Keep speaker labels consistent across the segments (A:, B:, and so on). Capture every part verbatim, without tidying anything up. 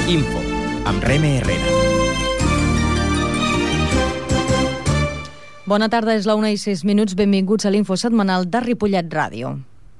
A: Info, amb Reme Herrera.
B: Bona tarda, és la una i sis minuts. Benvinguts a l'Info setmanal de Ripollet Ràdio.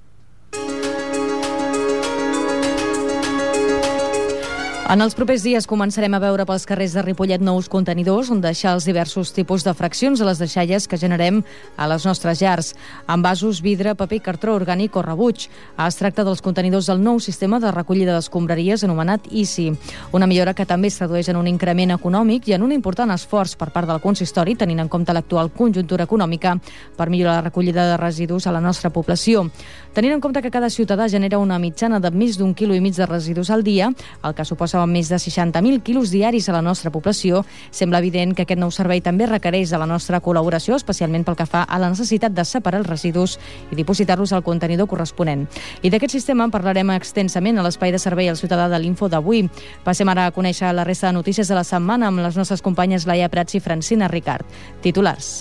B: En els propers dies començarem a veure pels carrers de Ripollet nous contenidors on deixar els diversos tipus de fraccions a les deixalles que generem a les nostres llars. Envasos, vidre, paper, cartró orgànic o rebuig. Es tracta dels contenidors del nou sistema de recollida d'escombraries anomenat I C I. Una millora que també es tradueix en un increment econòmic i en un important esforç per part del consistori, tenint en compte l'actual conjuntura econòmica, per millorar la recollida de residus a la nostra població. Tenint en compte que cada ciutadà genera una mitjana de més d'un quilo i mig de residus al dia, el que suposa amb més de seixanta mil quilos diaris a la nostra població, sembla evident que aquest nou servei també requereix de la nostra col·laboració, especialment pel que fa a la necessitat de separar els residus i dipositar-los al contenidor corresponent. I d'aquest sistema en parlarem extensament a l'espai de servei al ciutadà de l'Info d'avui. Passem ara a conèixer la resta de notícies de la setmana amb les nostres companyes Laia Prats i Francina Ricard. Titulars.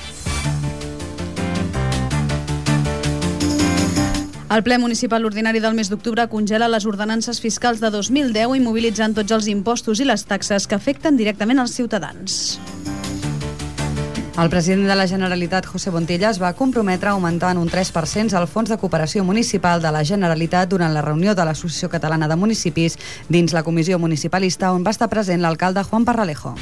C: El ple municipal ordinari del mes d'octubre congela les ordenances fiscals de dos mil deu immobilitzant tots els impostos i les taxes que afecten directament als ciutadans.
D: El president de la Generalitat, José Montilla, es va comprometre a augmentar en un tres per cent el Fons de Cooperació Municipal de la Generalitat durant la reunió de l'Associació Catalana de Municipis dins la comissió municipalista on va estar present l'alcalde Juan Parralejo.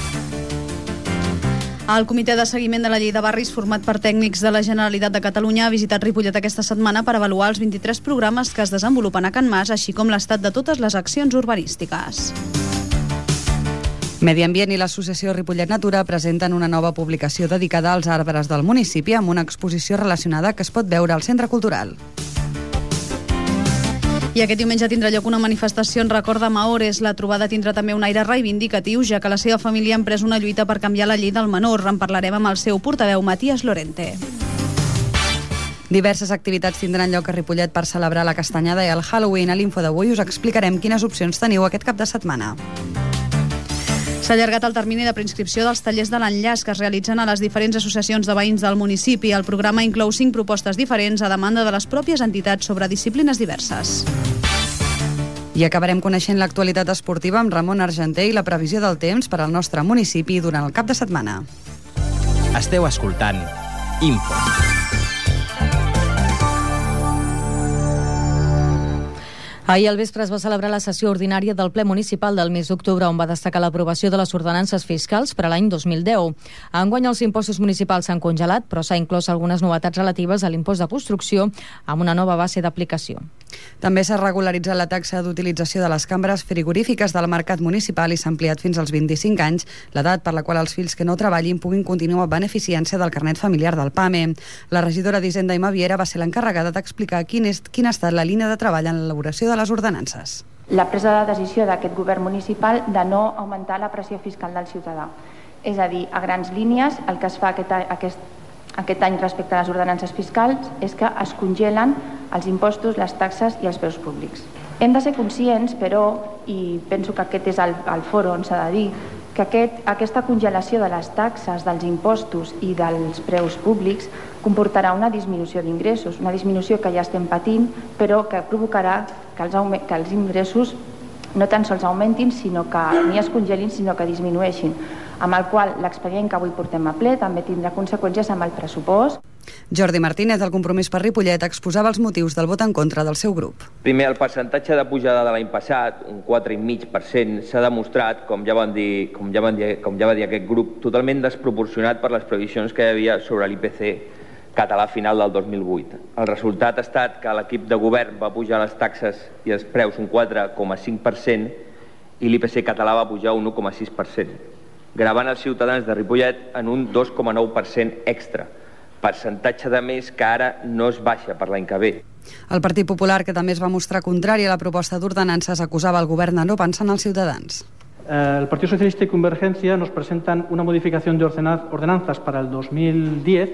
C: El Comitè de Seguiment de la Llei de Barris, format per tècnics de la Generalitat de Catalunya, ha visitat Ripollet aquesta setmana per avaluar els vint-i-tres programes que es desenvolupen a Can Mas, així com l'estat de totes les accions urbanístiques.
D: Medi Ambient i l'Associació Ripollet Natura presenten una nova publicació dedicada als arbres del municipi amb una exposició relacionada que es pot veure al Centre Cultural.
C: I aquest diumenge tindrà lloc una manifestació en record de Mahores. La trobada tindrà també un aire reivindicatiu, ja que la seva família ha emprès una lluita per canviar la llei del menor. En parlarem amb el seu portaveu, Matías Lorente.
D: Diverses activitats tindran lloc a Ripollet per celebrar la castanyada i el Halloween. A l'Info d'avui us explicarem quines opcions teniu aquest cap de setmana.
C: S'ha allargat el termini de preinscripció dels tallers de l'enllaç que es realitzen a les diferents associacions de veïns del municipi. El programa inclou cinc propostes diferents a demanda de les pròpies entitats sobre disciplines diverses.
D: I acabarem coneixent l'actualitat esportiva amb Ramon Argenter i la previsió del temps per al nostre municipi durant el cap de setmana.
A: Esteu escoltant Info.
B: Ahir al vespre es va celebrar la sessió ordinària del ple municipal del mes d'octubre, on va destacar l'aprovació de les ordenances fiscals per a l'any dos mil deu. Enguany els impostos municipals s'han congelat, però s'ha inclòs algunes novetats relatives a l'impost de construcció amb una nova base d'aplicació.
D: També s'ha regularitzat la taxa d'utilització de les cambres frigorífiques del mercat municipal i s'ha ampliat fins als vint-i-cinc anys l'edat per la qual els fills que no treballin puguin continuar beneficiant-se del carnet familiar del PAME. La regidora d'Hisenda i Maviera va ser l'encarregada d'explicar quin és, quina ha estat la línia de treball en l'elaboració de les ordenances.
E: La presa de decisió d'aquest govern municipal de no augmentar la pressió fiscal del ciutadà. És a dir, a grans línies, el que es fa aquest, aquest, aquest any respecte a les ordenances fiscals és que es congelen els impostos, les taxes i els preus públics. Hem de ser conscients, però, i penso que aquest és el, el foro on s'ha de dir, que aquest, aquesta congelació de les taxes, dels impostos i dels preus públics comportarà una disminució d'ingressos, una disminució que ja estem patint, però que provocarà que els, que els ingressos no tan sols augmentin, sinó que ni es congelin, sinó que disminueixin, amb el qual l'expedient que avui portem a ple també tindrà conseqüències amb el pressupost.
D: Jordi Martínez, del Compromís per Ripollet, exposava els motius del vot en contra del seu grup.
F: Primer, el percentatge de pujada de l'any passat, un quatre coma cinc per cent, s'ha demostrat, com ja, van dir, com, ja van dir, com ja va dir aquest grup, totalment desproporcionat per les previsions que hi havia sobre l'I P C català final del dos mil vuit. El resultat ha estat que l'equip de govern va pujar les taxes i els preus un quatre coma cinc per cent i l'I P C català va pujar un u coma sis per cent, gravant els ciutadans de Ripollet en un dos coma nou per cent extra, percentatge de més que ara no es baixa per l'any que ve.
D: El Partit Popular, que també es va mostrar contrari a la proposta d'ordenances, acusava el govern de no pensar en els ciutadans.
G: Eh, el Partido Socialista y Convergencia nos presentan una modificación de ordenanzas para el dos mil diez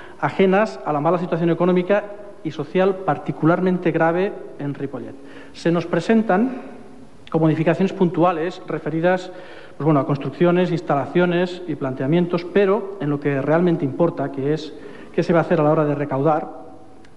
G: ajenas a la mala situación económica y social particularmente grave en Ripollet. Se nos presentan con modificaciones puntuales referidas pues bueno, a construcciones, instalaciones y planteamientos, pero en lo que realmente importa, que es qué se va a hacer a la hora de recaudar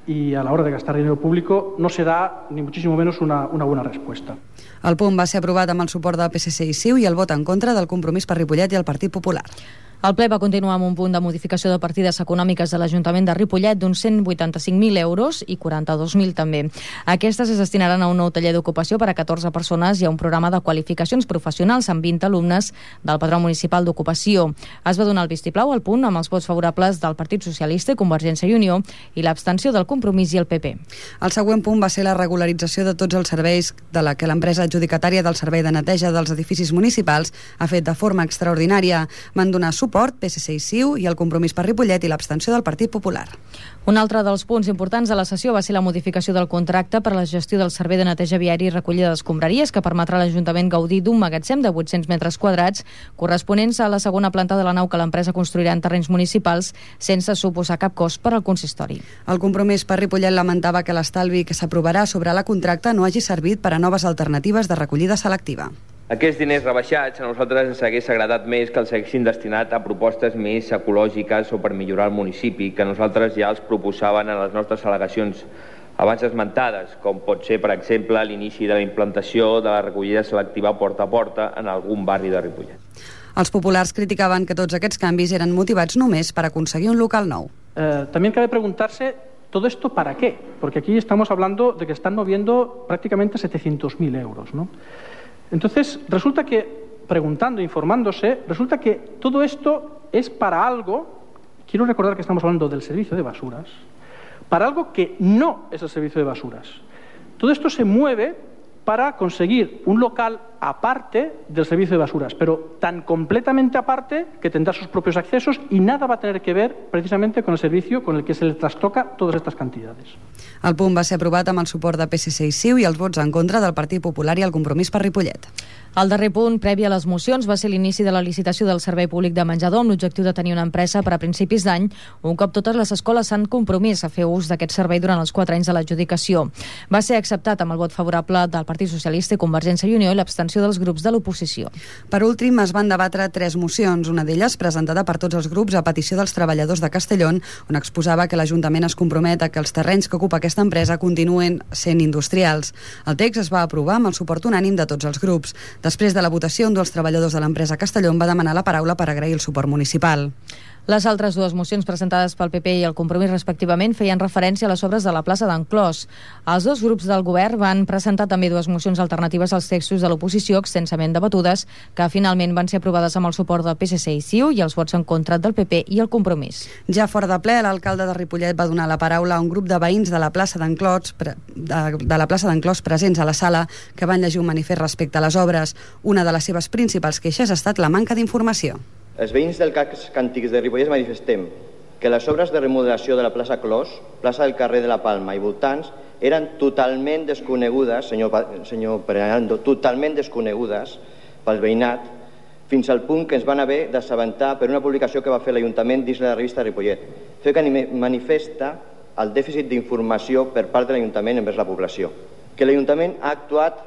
G: y a la hora de gastar dinero público no se da ni muchísimo menos una, una buena respuesta.
D: El punt va ser aprovat amb el suport del P S C i C I U i el vot en contra del Compromís per Ripollet i el Partit Popular.
B: El ple va continuar amb un punt de modificació de partides econòmiques de l'Ajuntament de Ripollet d'uns cent vuitanta-cinc mil euros i quaranta-dos mil també. Aquestes es destinaran a un nou taller d'ocupació per a catorze persones i a un programa de qualificacions professionals amb vint alumnes del Padró Municipal d'Ocupació. Es va donar el vistiplau al punt amb els vots favorables del Partit Socialista i Convergència i Unió i l'abstenció del Compromís i el P P.
D: El següent punt va ser la regularització de tots els serveis de la que l'empresa adjudicatària del servei de neteja dels edificis municipals ha fet de forma extraordinària. Van donar suport P S C i C I U i el Compromís per Ripollet i l'abstenció del Partit Popular.
B: Un altre dels punts importants de la sessió va ser la modificació del contracte per a la gestió del servei de neteja viari i recollida d'escombraries que permetrà a l'Ajuntament gaudir d'un magatzem de vuit-cents metres quadrats corresponents a la segona planta de la nau que l'empresa construirà en terrenys municipals sense suposar cap cost per al consistori.
D: El Compromís per Ripollet lamentava que l'estalvi que s'aprovarà sobre la contracta no hagi servit per a noves alternatives de recollida selectiva.
F: Aquests diners rebaixats a nosaltres ens hagués agradat més que els haguessin destinat a propostes més ecològiques o per millorar el municipi, que nosaltres ja els proposàvem en les nostres al·legacions abans esmentades, com pot ser, per exemple, l'inici de la implantació de la recollida selectiva porta a porta en algun barri de Ripollet.
D: Els populars criticaven que tots aquests canvis eren motivats només per aconseguir un local nou.
G: Eh, también cabe preguntarse todo esto para qué, porque aquí estamos hablando de que están moviendo prácticamente setecientos mil euros, ¿no? Entonces, resulta que, preguntando, informándose, resulta que todo esto es para algo, quiero recordar que estamos hablando del servicio de basuras, para algo que no es el servicio de basuras. Todo esto se mueve para conseguir un local aparte del servicio de basuras, pero tan completamente aparte que tendrá sus propios accesos y nada va a tener que ver precisamente con el servicio con el que se le trastoca todas estas cantidades.
D: El punt va ser aprovat amb el suport de P S C i C I U i els vots en contra del Partit Popular i el Compromís per Ripollet.
B: El darrer punt, previ a les mocions, va ser l'inici de la licitació del servei públic de menjador amb l'objectiu de tenir una empresa per a principis d'any, un cop totes les escoles s'han compromès a fer ús d'aquest servei durant els quatre anys de l'adjudicació. Va ser acceptat amb el vot favorable del Partit Socialista i Convergència i Unió i l'abstenció dels grups de l'oposició.
D: Per últim, es van debatre tres mocions, una d'elles presentada per tots els grups a petició dels treballadors de Castellón, on exposava que l'Ajuntament es compromet a que els terrenys que ocupa aquesta empresa continuen sent industrials. El text es va aprovar amb el suport unànim de tots els grups. Després de la votació, un dels treballadors de l'empresa Castellón va demanar la paraula per agrair el suport municipal.
B: Les altres dues mocions presentades pel P P i el Compromís respectivament feien referència a les obres de la plaça d'en Clos. Els dos grups del govern van presentar també dues mocions alternatives als textos de l'oposició extensament debatudes, que finalment van ser aprovades amb el suport del P S C i C I U i els vots en contra del P P i el Compromís.
D: Ja fora de ple, l'alcalde de Ripollet va donar la paraula a un grup de veïns de la plaça d'en Clos, de, de la plaça d'en Clos presents a la sala que van llegir un manifest respecte a les obres. Una de les seves principals queixes ha estat la manca d'informació.
H: Els veïns del casc antics de Ripollet manifestem que les obres de remodelació de la plaça Clos, plaça del carrer de la Palma i voltants eren totalment desconegudes, senyor, senyor Perenando, totalment desconegudes pel veïnat, fins al punt que ens van haver d'assabentar per una publicació que va fer l'Ajuntament dins la revista Ripollet. Fer que manifesta el dèficit d'informació per part de l'Ajuntament envers la població. Que l'Ajuntament ha actuat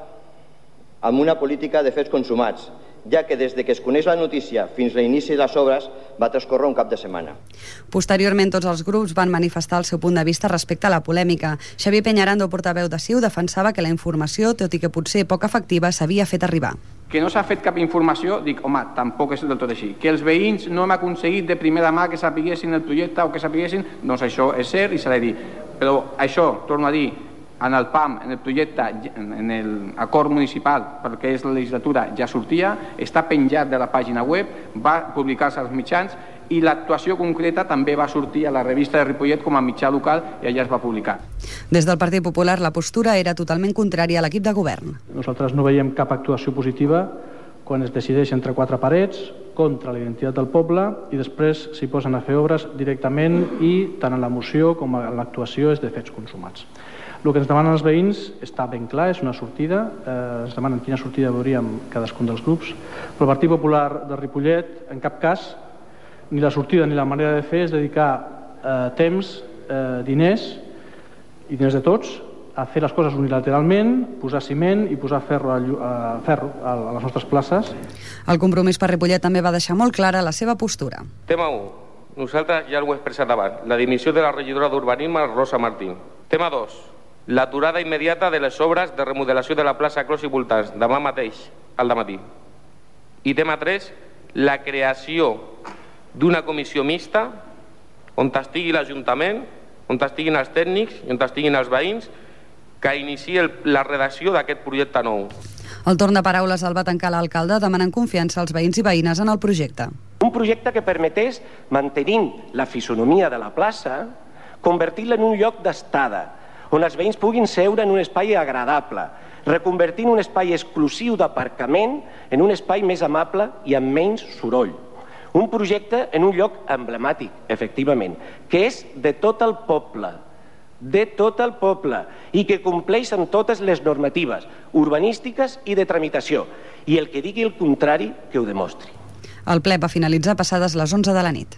H: amb una política de fets consumats, ja que des de que es coneix la notícia fins a l'inici de les obres va transcorrer un cap de setmana.
D: Posteriorment, tots els grups van manifestar el seu punt de vista respecte a la polèmica. Xavier Peñarando, portaveu de C I U, defensava que la informació, tot i que potser poc efectiva, s'havia fet arribar.
I: Que no s'ha fet cap informació, dic, home, tampoc és del tot així. Que els veïns no hem aconseguit de primera mà que sapiguessin el projecte o que sapiguessin, doncs això és cert i s'ha de dir. Però això, torno a dir, en el P A M, en el projecte, en l'acord municipal, perquè és la legislatura, ja sortia, està penjat de la pàgina web, va publicar-se als mitjans i l'actuació concreta també va sortir a la revista de Ripollet com a mitjà local i allà es va publicar.
D: Des del Partit Popular, la postura era totalment contrària a l'equip de govern.
G: Nosaltres no veiem cap actuació positiva quan es decideix entre quatre parets contra la identitat del poble i després s'hi posen a fer obres directament i tant en la moció com en l'actuació és de fets consumats. El que ens demanen els veïns està ben clar, és una sortida, eh, ens demanen quina sortida veuríem cadascun dels grups, però el Partit Popular de Ripollet, en cap cas, ni la sortida ni la manera de fer és dedicar eh, temps, eh, diners, i diners de tots, a fer les coses unilateralment, posar ciment i posar ferro a, a, ferro a les nostres places.
D: El Compromís per Ripollet també va deixar molt clara la seva postura.
J: Tema u. Nosaltres ja ho he expressat abans. La dimissió de la regidora d'Urbanisme, Rosa Martín. Tema dos. L'aturada immediata de les obres de remodelació de la plaça Clos i voltants, demà mateix, al dematí. I tema tres, la creació d'una comissió mixta on estigui l'Ajuntament, on estiguin els tècnics i on estiguin els veïns, que iniciï la redacció d'aquest projecte nou.
D: El torn de paraules el va tancar l'alcalde demanant confiança als veïns i veïnes en el projecte.
K: Un projecte que permetés, mantenint la fisonomia de la plaça, convertir-la en un lloc d'estada, on els veïns puguin seure en un espai agradable, reconvertint un espai exclusiu d'aparcament en un espai més amable i amb menys soroll. Un projecte en un lloc emblemàtic, efectivament, que és de tot el poble, de tot el poble, i que compleix amb totes les normatives urbanístiques i de tramitació. I el que digui el contrari, que ho demostri.
D: El ple va finalitzar passades les onze de la nit.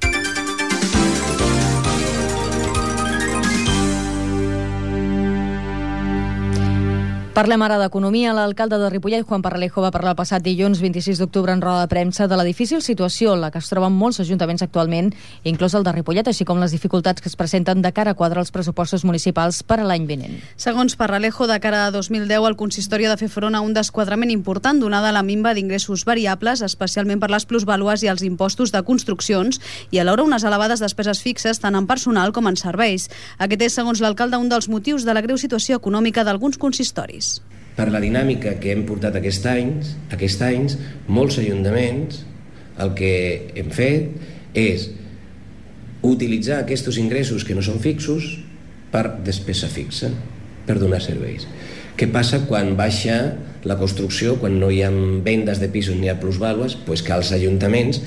B: Parlem ara d'economia. L'alcalde de Ripollet, Juan Parralejo, va parlar el passat dilluns vint-i-sis d'octubre en roda de premsa de la difícil situació en la que es troben molts ajuntaments actualment, inclòs el de Ripollet, així com les dificultats que es presenten de cara a quadrar els pressupostos municipals per a l'any vinent.
C: Segons Parralejo, de cara a dos mil deu, el consistori ha de fer front a un desquadrament important donada la minva d'ingressos variables, especialment per les plusvàlues i els impostos de construccions, i alhora unes elevades despeses fixes tant en personal com en serveis. Aquest és, segons l'alcalde, un dels motius de la greu situació econòmica d'alguns consistoris.
L: Per la dinàmica que hem portat aquests anys, aquests anys, molts ajuntaments el que hem fet és utilitzar aquests ingressos que no són fixos per despesa fixa, per donar serveis. Què passa quan baixa la construcció, quan no hi ha vendes de pisos ni hi ha plusvàlues? Pues que els ajuntaments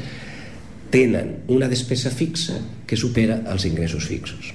L: tenen una despesa fixa que supera els ingressos fixos.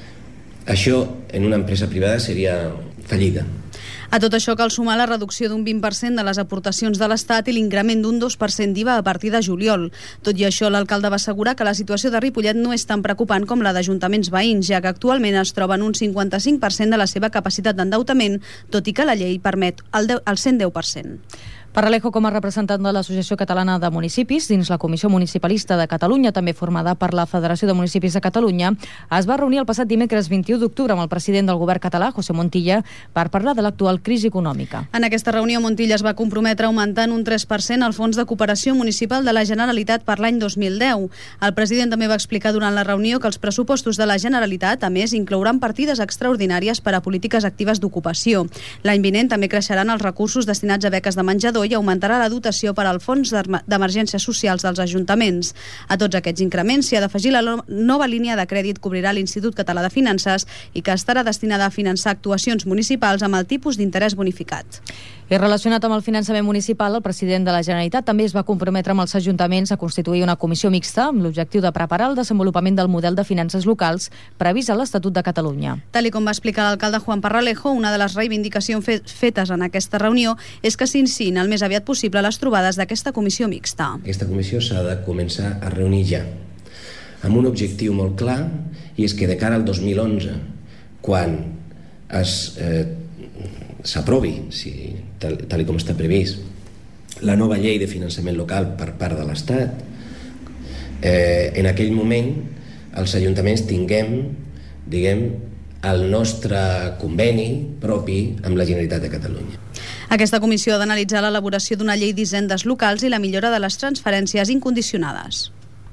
L: Això en una empresa privada seria fallida.
C: A tot això cal sumar la reducció d'un vint per cent de les aportacions de l'Estat i l'increment d'un dos per cent d'I V A a partir de juliol. Tot i això, l'alcalde va assegurar que la situació de Ripollet no és tan preocupant com la d'ajuntaments veïns, ja que actualment es troba en un cinquanta-cinc per cent de la seva capacitat d'endeutament, tot i que la llei permet el, el cent deu per cent.
B: Parralejo, com a representant de l'Associació Catalana de Municipis, dins la Comissió Municipalista de Catalunya, també formada per la Federació de Municipis de Catalunya, es va reunir el passat dimecres vint-i-u d'octubre amb el president del govern català, José Montilla, per parlar de l'actual crisi econòmica.
C: En aquesta reunió, Montilla es va comprometre a augmentar en un tres per cent el Fons de Cooperació Municipal de la Generalitat per l'any dos mil deu. El president també va explicar durant la reunió que els pressupostos de la Generalitat, a més, inclouran partides extraordinàries per a polítiques actives d'ocupació. L'any vinent també creixeran els recursos destinats a beques de menjador i augmentarà la dotació per al Fons d'Emergències Socials dels ajuntaments. A tots aquests increments s'hi ha d'afegir la nova línia de crèdit que obrirà l'Institut Català de Finances i que estarà destinada a finançar actuacions municipals amb el tipus d'interès bonificat.
B: I relacionat amb el finançament municipal, el president de la Generalitat també es va comprometre amb els ajuntaments a constituir una comissió mixta amb l'objectiu de preparar el desenvolupament del model de finances locals previst a l'Estatut de Catalunya.
C: Tal i com va explicar l'alcalde Juan Parralejo, una de les reivindicacions fetes en aquesta reunió és que s'iniciïn el més aviat possible les trobades d'aquesta comissió mixta.
L: Aquesta comissió s'ha de començar a reunir ja, amb un objectiu molt clar, i és que de cara al dos mil onze, quan es eh, s'aprovi, si, tal, tal com està previst, la nova llei de finançament local per part de l'Estat, eh, en aquell moment els ajuntaments tinguem, diguem, el nostre conveni propi amb la Generalitat de Catalunya.
C: Aquesta comissió ha d'analitzar l'elaboració d'una llei d'hisendes locals i la millora de les transferències incondicionades.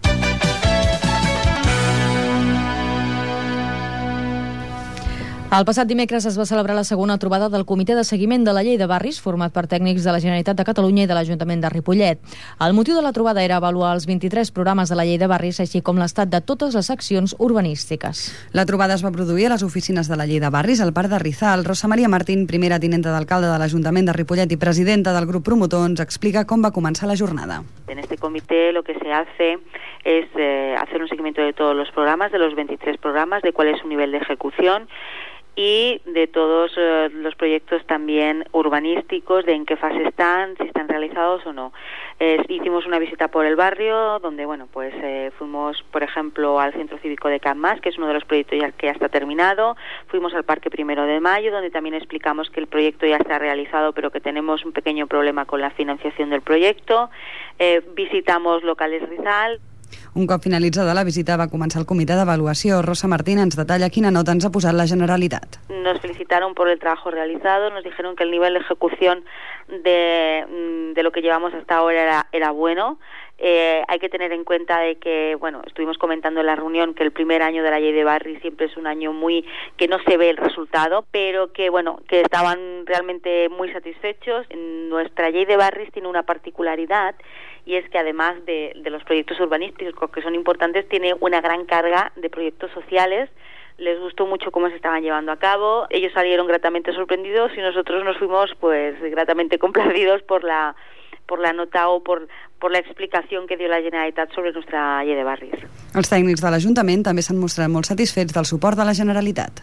B: El passat dimecres es va celebrar la segona trobada del Comitè de Seguiment de la Llei de Barris, format per tècnics de la Generalitat de Catalunya i de l'Ajuntament de Ripollet. El motiu de la trobada era avaluar els vint-i-tres programes de la Llei de Barris, així com l'estat de totes les accions urbanístiques.
D: La trobada es va produir a les oficines de la Llei de Barris, al Parc de Rizal. Rosa Maria Martín, primera tinenta d'alcalde de l'Ajuntament de Ripollet i presidenta del grup promotor, ens explica com va començar la jornada.
M: En este comité lo que se hace es eh, hacer un seguimiento de todos los programas, de los veintitrés programas, de cuál es su nivel de ejecución y de todos eh, los proyectos también urbanísticos, de en qué fase están, si están realizados o no. Eh, hicimos una visita por el barrio, donde bueno, pues eh, fuimos, por ejemplo, al Centro Cívico de Can Mas, que es uno de los proyectos ya, que ya está terminado. Fuimos al Parque Primero de Mayo, donde también explicamos que el proyecto ya está realizado, pero que tenemos un pequeño problema con la financiación del proyecto. Eh, visitamos locales Rizal.
D: Un cop finalitzada la visita va començar el comitè d'avaluació. Rosa Martín ens detalla quina nota ens ha posat la Generalitat.
M: Nos felicitaron por el trabajo realizado, nos dijeron que el nivel de ejecución de, de lo que llevamos hasta ahora era, era bueno. Eh, hay que tener en cuenta de que, bueno, estuvimos comentando en la reunión que el primer año de la Llei de Barris siempre es un año muy que no se ve el resultado, pero que, bueno, que estaban realmente muy satisfechos. Nuestra Llei de Barris tiene una particularidad y es que además de, de los proyectos urbanísticos que son importantes, tiene una gran carga de proyectos sociales. Les gustó mucho cómo se estaban llevando a cabo, ellos salieron gratamente sorprendidos y nosotros nos fuimos pues gratamente complacidos por la por la nota o por, por la explicación que dio la Generalitat sobre nuestra Llei de Barris.
D: Els tècnics de l'Ajuntament també s'han mostrat molt satisfets del suport de la Generalitat.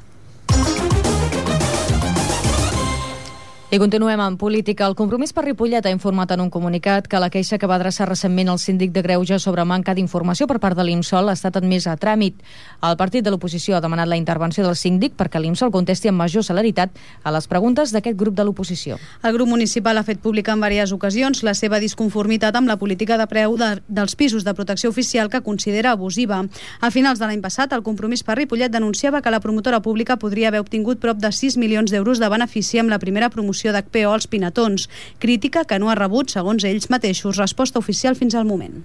B: I continuem amb política. El Compromís per Ripollet ha informat en un comunicat que la queixa que va adreçar recentment al síndic de Greuges sobre manca d'informació per part de l'IMSOL ha estat admesa a tràmit. El partit de l'oposició ha demanat la intervenció del síndic perquè l'IMSOL contesti amb major celeritat a les preguntes d'aquest grup de l'oposició.
C: El grup municipal ha fet pública en diverses ocasions la seva disconformitat amb la política de preu de, dels pisos de protecció oficial que considera abusiva. A finals de l'any passat, el Compromís per Ripollet denunciava que la promotora pública podria haver obtingut prop de sis milions d'euros de benefici amb la primera promoció d'H P O als Pinatons, crítica que no ha rebut, segons ells mateixos, resposta oficial fins al moment.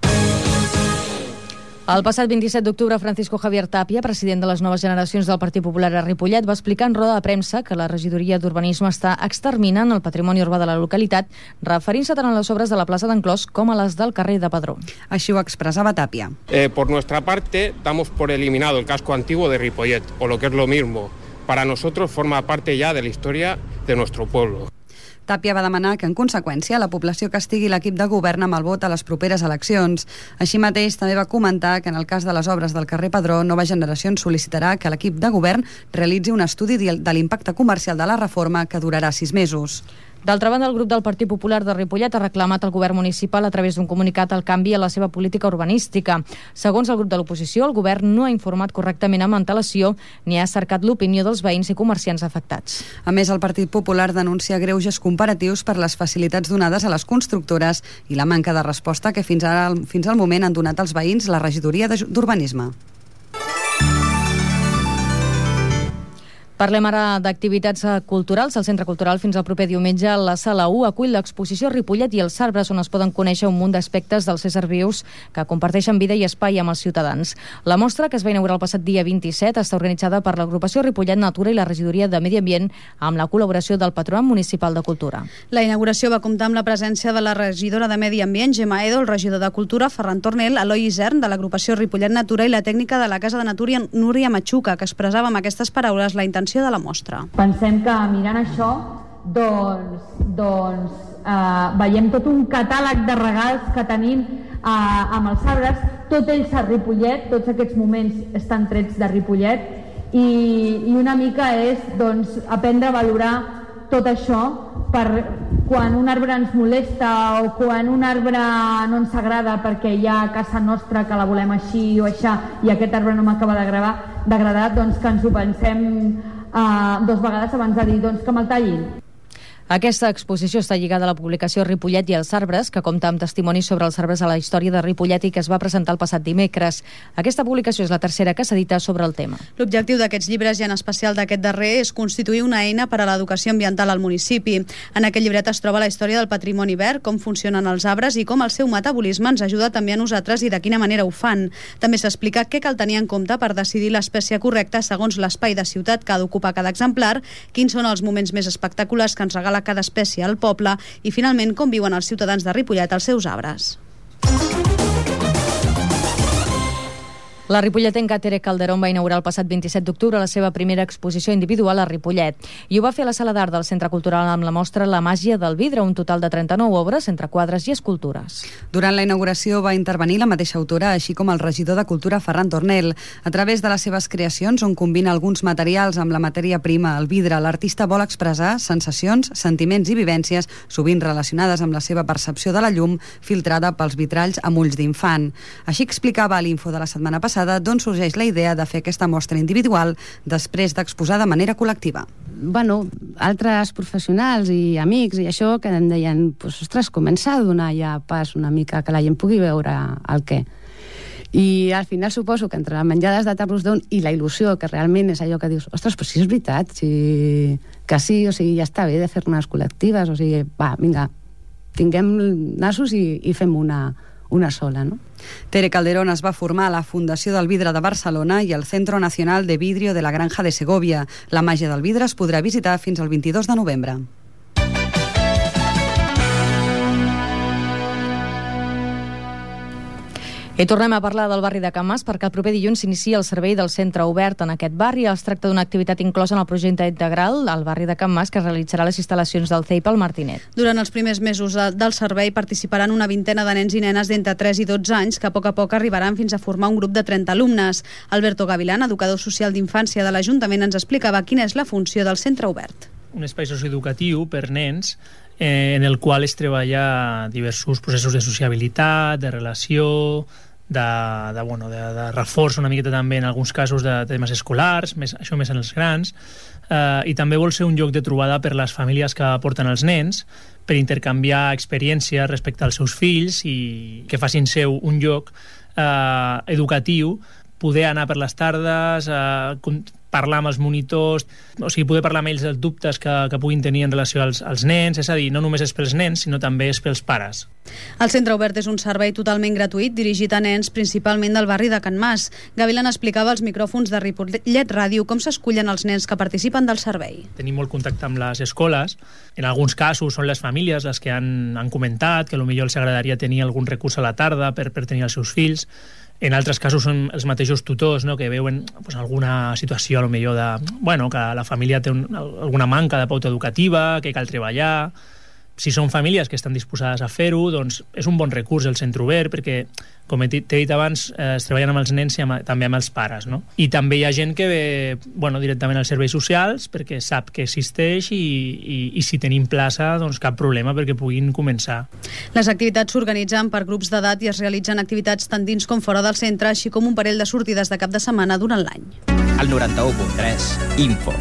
B: El passat vint-i-set d'octubre, Francisco Javier Tapia, president de les noves generacions del Partit Popular a Ripollet, va explicar en roda de premsa que la regidoria d'Urbanisme està exterminant el patrimoni urbà de la localitat, referint-se tant a les obres de la plaça d'Enclòs com a les del carrer de Padró.
D: Així ho expressava Tapia.
N: Eh, por nuestra parte, damos por eliminado el casco antiguo de Ripollet, o lo que es lo mismo, para nosotros forma parte ya de la historia de nuestro pueblo.
D: Tapia va demanar que, en conseqüència, la població castigui l'equip de govern amb el vot a les properes eleccions. Així mateix, també va comentar que en el cas de les obres del carrer Padró, Nova Generacions sol·licitarà que l'equip de govern realitzi un estudi de l'impacte comercial de la reforma que durarà sis mesos.
B: D'altra banda, el grup del Partit Popular de Ripollet ha reclamat al govern municipal a través d'un comunicat el canvi a la seva política urbanística. Segons el grup de l'oposició, el govern no ha informat correctament amb antelació ni ha cercat l'opinió dels veïns i comerciants afectats.
D: A més, el Partit Popular denuncia greuges comparatius per les facilitats donades a les constructores i la manca de resposta que fins ara, fins al moment han donat als veïns la regidoria d'Urbanisme.
B: Parlem ara d'activitats culturals. El Centre Cultural fins al proper diumenge, la Sala u acull l'exposició Ripollet i els arbres, on es poden conèixer un munt d'aspectes dels éssers vius que comparteixen vida i espai amb els ciutadans. La mostra, que es va inaugurar el passat dia vint-i-set, està organitzada per l'agrupació Ripollet Natura i la regidoria de Medi Ambient amb la col·laboració del Patronat Municipal de Cultura.
C: La inauguració va comptar amb la presència de la regidora de Medi Ambient, Gemma Edo, el regidor de Cultura, Ferran Tornel, Eloi Isern, de l'agrupació Ripollet Natura, i la tècnica de la Casa de Natura, Núria Machuca, que expressava amb aquestes paraules la intenció de la mostra.
O: Pensem que mirant això doncs, doncs eh, veiem tot un catàleg de regals que tenim eh, amb els arbres, tot ells a Ripollet, tots aquests moments estan trets de Ripollet i, i una mica és doncs, aprendre a valorar tot això per quan un arbre ens molesta o quan un arbre no ens agrada perquè hi ha a casa nostra que la volem així o així i aquest arbre no m'acaba d'agradar, doncs que ens ho pensem Uh, dos vegades abans de dir doncs, que me'l tallin.
B: Aquesta exposició està lligada a la publicació Ripollet i els arbres, que compta amb testimonis sobre els arbres a la història de Ripollet i que es va presentar el passat dimecres. Aquesta publicació és la tercera que s'edita sobre el tema.
C: L'objectiu d'aquests llibres, i en especial d'aquest darrer, és constituir una eina per a l'educació ambiental al municipi. En aquest llibret es troba la història del patrimoni verd, com funcionen els arbres i com el seu metabolisme ens ajuda també a nosaltres i de quina manera ho fan. També s'explica què cal tenir en compte per decidir l'espècie correcta segons l'espai de ciutat que ha d'ocupar cada exemplar, quins són els moments més espectaculars que ens regala cada espècie al poble i, finalment, com viuen els ciutadans de Ripollet als seus arbres.
B: La ripolletenca Tere Calderón va inaugurar el passat vint-i-set d'octubre la seva primera exposició individual a Ripollet i ho va fer a la Sala d'Art del Centre Cultural amb la mostra La màgia del vidre, un total de trenta-nou obres entre quadres i escultures.
D: Durant la inauguració va intervenir la mateixa autora, així com el regidor de Cultura Ferran Tornel. A través de les seves creacions, on combina alguns materials amb la matèria prima, el vidre, l'artista vol expressar sensacions, sentiments i vivències, sovint relacionades amb la seva percepció de la llum, filtrada pels vitralls amb ulls d'infant. Així explicava a l'Info de la setmana passada d'on sorgeix la idea de fer aquesta mostra individual després d'exposar de manera col·lectiva.
P: Bueno, altres professionals i amics i això que em deien, pues, ostres, comença a donar ja pas una mica que la gent pugui veure el què. I al final suposo que entre les menjades de tarros d'on i la il·lusió, que realment és allò que dius, ostres, però si és veritat, si... que sí, o sigui, ja està bé de fer unes col·lectives, o sigui, va, vinga, tinguem nassos i, i fem una, una sola, no?
D: Tere Calderón es va formar a la Fundació del Vidre de Barcelona i al Centro Nacional de Vidrio de la Granja de Segovia. La màgia del vidre es podrà visitar fins al vint-i-dos de novembre.
B: I tornem a parlar del barri de Can Mas perquè el proper dilluns s'inicia el servei del centre obert en aquest barri. Es tracta d'una activitat inclosa en el projecte integral al barri de Can Mas que realitzarà les instal·lacions del C E I P al Martinet.
C: Durant els primers mesos del servei participaran una vintena de nens i nenes d'entre tres i dotze anys que a poc a poc arribaran fins a formar un grup de trenta alumnes. Alberto Gavilán, educador social d'infància de l'Ajuntament, ens explicava quina és la funció del centre obert.
Q: Un espai socioeducatiu per nens eh, en el qual es treballa diversos processos de sociabilitat, de relació, de, de, bueno, de, de reforç una miqueta també en alguns casos de temes escolars, més, això més en els grans, eh, i també vol ser un lloc de trobada per les famílies que porten els nens, per intercanviar experiències respecte als seus fills i que facin seu un lloc eh, educatiu, poder anar per les tardes, eh, parlar amb els monitors, o sigui, poder parlar amb ells dels dubtes que, que puguin tenir en relació als, als nens, és a dir, no només és pels nens, sinó també és pels pares.
C: El centre obert és un servei totalment gratuït dirigit a nens, principalment del barri de Can Mas. Gavilán explicava als micròfons de Ripollet Ràdio com s'escullen els nens que participen del servei.
Q: Tenim molt contacte amb les escoles. En alguns casos són les famílies les que han, han comentat que potser els agradaria tenir algun recurs a la tarda per, per tenir els seus fills. En altres casos són els mateixos tutors, no?, que veuen pues, alguna situació a lo millor de, bueno, que la família té un, alguna manca de pauta educativa, que cal treballar. Si són famílies que estan disposades a fer-ho, doncs és un bon recurs el centre obert, perquè, com he dit abans, eh, es treballen amb els nens i amb, també amb els pares, no? I també hi ha gent que ve, bueno, directament als serveis socials perquè sap que existeix i, i, i si tenim plaça, doncs cap problema perquè puguin començar.
C: Les activitats s'organitzen per grups d'edat i es realitzen activitats tant dins com fora del centre, així com un parell de sortides de cap de setmana durant l'any.
A: El noranta-u punt tres, Info.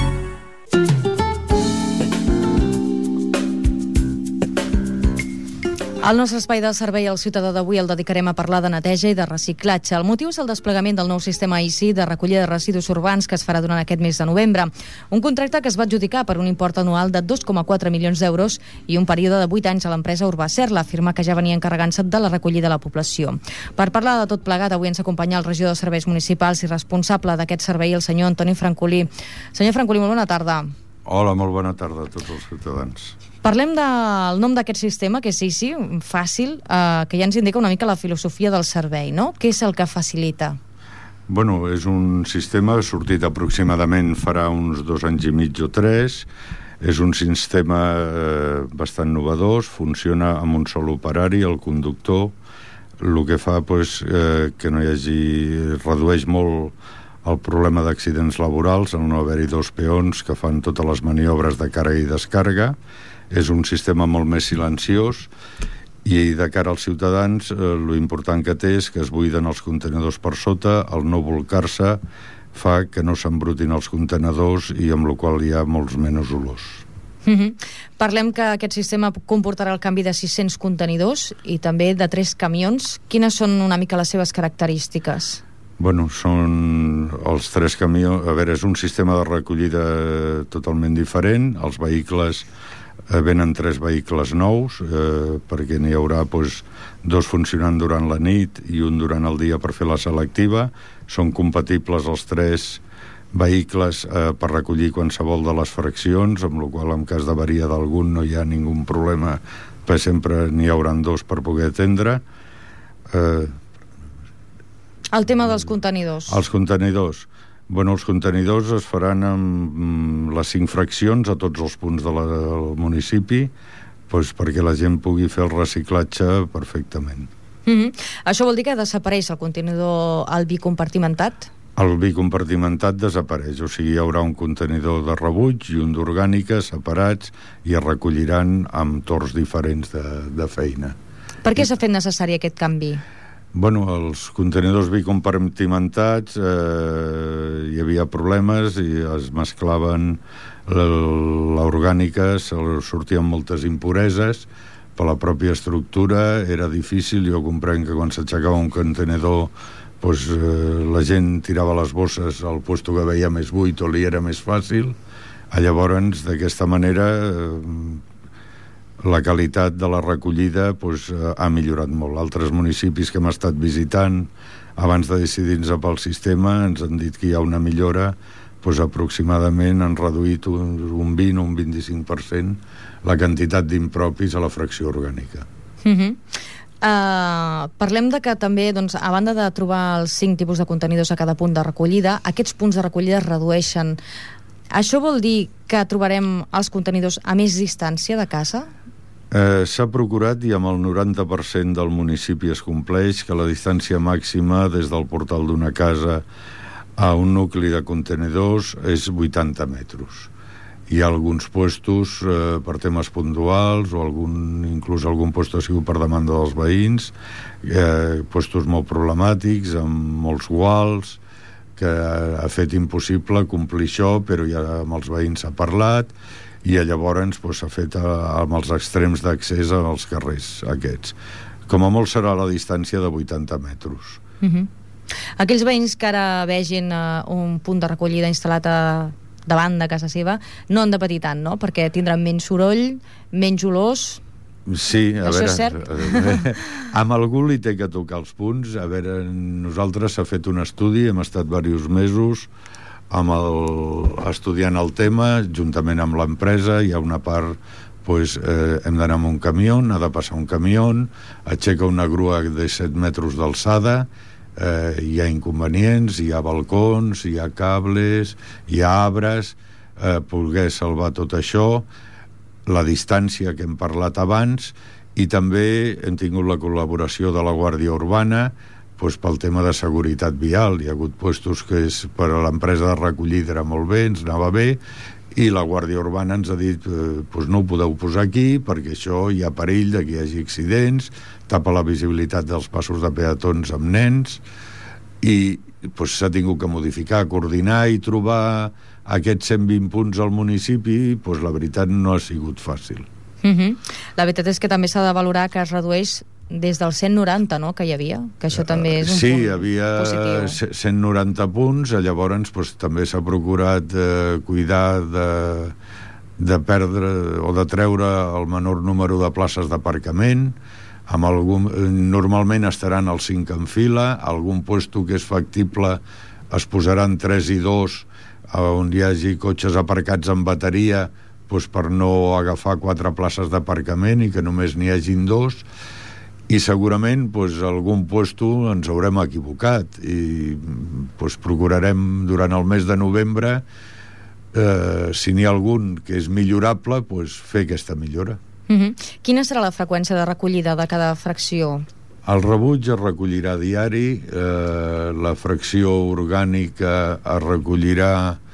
B: El nostre espai del servei al ciutadà d'avui el dedicarem a parlar de neteja i de reciclatge. El motiu és el desplegament del nou sistema I C I de recollida de residus urbans que es farà durant aquest mes de novembre. Un contracte que es va adjudicar per un import anual de dos coma quatre milions d'euros i un període de vuit anys a l'empresa Urbacer, la firma que ja venia encarregant-se de la recollida de la població. Per parlar de tot plegat, avui ens acompanya el regidor de Serveis Municipals i responsable d'aquest servei, el senyor Antoni Francolí. Senyor Francolí, molt bona tarda.
R: Hola, molt bona tarda a tots els ciutadans.
B: Parlem del nom d'aquest sistema, que és I C I, fàcil, eh, que ja ens indica una mica la filosofia del servei, no? Què és el que facilita?
R: Bueno, és un sistema sortit aproximadament farà uns dos anys i mig o tres. És un sistema eh, bastant novedós, funciona amb un sol operari, el conductor, el que fa pues, eh, que no hi hagi... redueix molt el problema d'accidents laborals, en no haver-hi dos peons que fan totes les maniobres de càrrega i descàrrega. És un sistema molt més silenciós i de cara als ciutadans eh, lo important que té és que es buiden els contenidors per sota, el no volcar-se fa que no s'embrutin els contenidors i amb la qual hi ha molts menys olors.
B: Mm-hmm. Parlem que aquest sistema comportarà el canvi de sis-cents contenidors i també de tres camions. Quines són una mica les seves característiques?
R: Bueno, són els tres camions... A veure, és un sistema de recollida totalment diferent. Els vehicles... Eh, venen tres vehicles nous eh, perquè n'hi haurà pues, dos funcionant durant la nit i un durant el dia per fer la selectiva. Són compatibles els tres vehicles eh, per recollir qualsevol de les fraccions, amb la qual en cas d'avaria d'algun no hi ha ningú problema, perquè sempre n'hi hauran dos per poder atendre. Eh,
B: el tema dels contenidors.
R: Els contenidors. Bueno, els contenidors es faran amb les cinc fraccions a tots els punts de la, del municipi doncs perquè la gent pugui fer el reciclatge perfectament.
B: Mm-hmm. Això vol dir que desapareix el contenidor al bicompartimentat?
R: El bicompartimentat desapareix, o sigui, hi haurà un contenidor de rebuig i un d'orgànica separats i es recolliran amb torns diferents de, de feina.
B: Per què s'ha fet necessari aquest canvi?
R: Bueno, els contenidors bicompartimentats eh, hi havia problemes i es mesclaven l'orgànica, sortien moltes impureses, per la pròpia estructura era difícil. Jo comprenc que quan s'aixecava un contenedor pues, eh, la gent tirava les bosses al lloc que veia més buit o li era més fàcil. Llavors, d'aquesta manera, eh, la qualitat de la recollida pues, eh, ha millorat molt. Altres municipis que hem estat visitant abans de decidir-nos pel sistema ens han dit que hi ha una millora, pues, aproximadament han reduït un, un vint o un vint-i-cinc per cent la quantitat d'impropis a la fracció orgànica.
B: Mm-hmm. Uh, parlem de que també, doncs, a banda de trobar els cinc tipus de contenidors a cada punt de recollida, aquests punts de recollida es redueixen. Això vol dir que trobarem els contenidors a més distància de casa?
R: Eh, s'ha procurat, i amb el noranta per cent del municipi es compleix, que la distància màxima des del portal d'una casa a un nucli de contenidors és vuitanta metres. Hi ha alguns puestos eh, per temes puntuals o algun, inclús algun puesto ha sigut per demanda dels veïns, eh, puestos molt problemàtics, amb molts guals, que ha fet impossible complir això, però ja amb els veïns s'ha parlat i llavors pues, s'ha fet a, amb els extrems d'accés als carrers aquests. Com a molt serà la distància de vuitanta metres.
B: Mm-hmm. Aquells veïns que ara vegin uh, un punt de recollida instal·lat a davant de casa seva, no han de patir tant, no? Perquè tindran menys soroll, menys olors.
R: Sí, a
B: Això
R: veure,
B: és cert?
R: A, a, amb algú li té que tocar els punts. A veure, nosaltres s'ha fet un estudi, hem estat diversos mesos amb el, estudiant el tema, juntament amb l'empresa. Hi ha una part, pues, eh, hem d'anar amb un camió, ha de passar un camió, aixeca una grua de set metres d'alçada. Eh, hi ha inconvenients, hi ha balcons, hi ha cables, hi ha arbres, eh, poder salvar tot això, la distància que hem parlat abans, i també hem tingut la col·laboració de la Guàrdia Urbana pues, pel tema de seguretat vial. Hi ha hagut puestos que és, per a l'empresa de recollida era molt bé, ens anava bé, i la Guàrdia Urbana ens ha dit eh, pues no ho podeu posar aquí perquè això hi ha perill de que hi hagi accidents, tapa la visibilitat dels passos de peatons amb nens, i pues, s'ha tingut que modificar, coordinar i trobar aquests cent vint punts al municipi, pues, la veritat no ha sigut fàcil.
B: Mm-hmm. La veritat és que també s'ha de valorar que es redueix des dels cent noranta, no?, que hi havia, que això també és un
R: sí,
B: punt
R: hi havia
B: positiu.
R: cent noranta punts, llavors pues, també s'ha procurat eh, cuidar de, de perdre o de treure el menor número de places d'aparcament. Amb algun, normalment estaran els cinc en fila, algun puesto que és factible es posaran tres i dos on hi hagi cotxes aparcats en bateria pues, per no agafar quatre places d'aparcament i que només n'hi hagin dos. I segurament pues, algun puesto ens haurem equivocat i pues, procurarem durant el mes de novembre eh, si n'hi ha algun que és millorable pues, fer aquesta millora.
B: Mm-hmm. Quina serà la freqüència de recollida de cada fracció?
R: El rebuig es recollirà diari, eh, la fracció orgànica es recollirà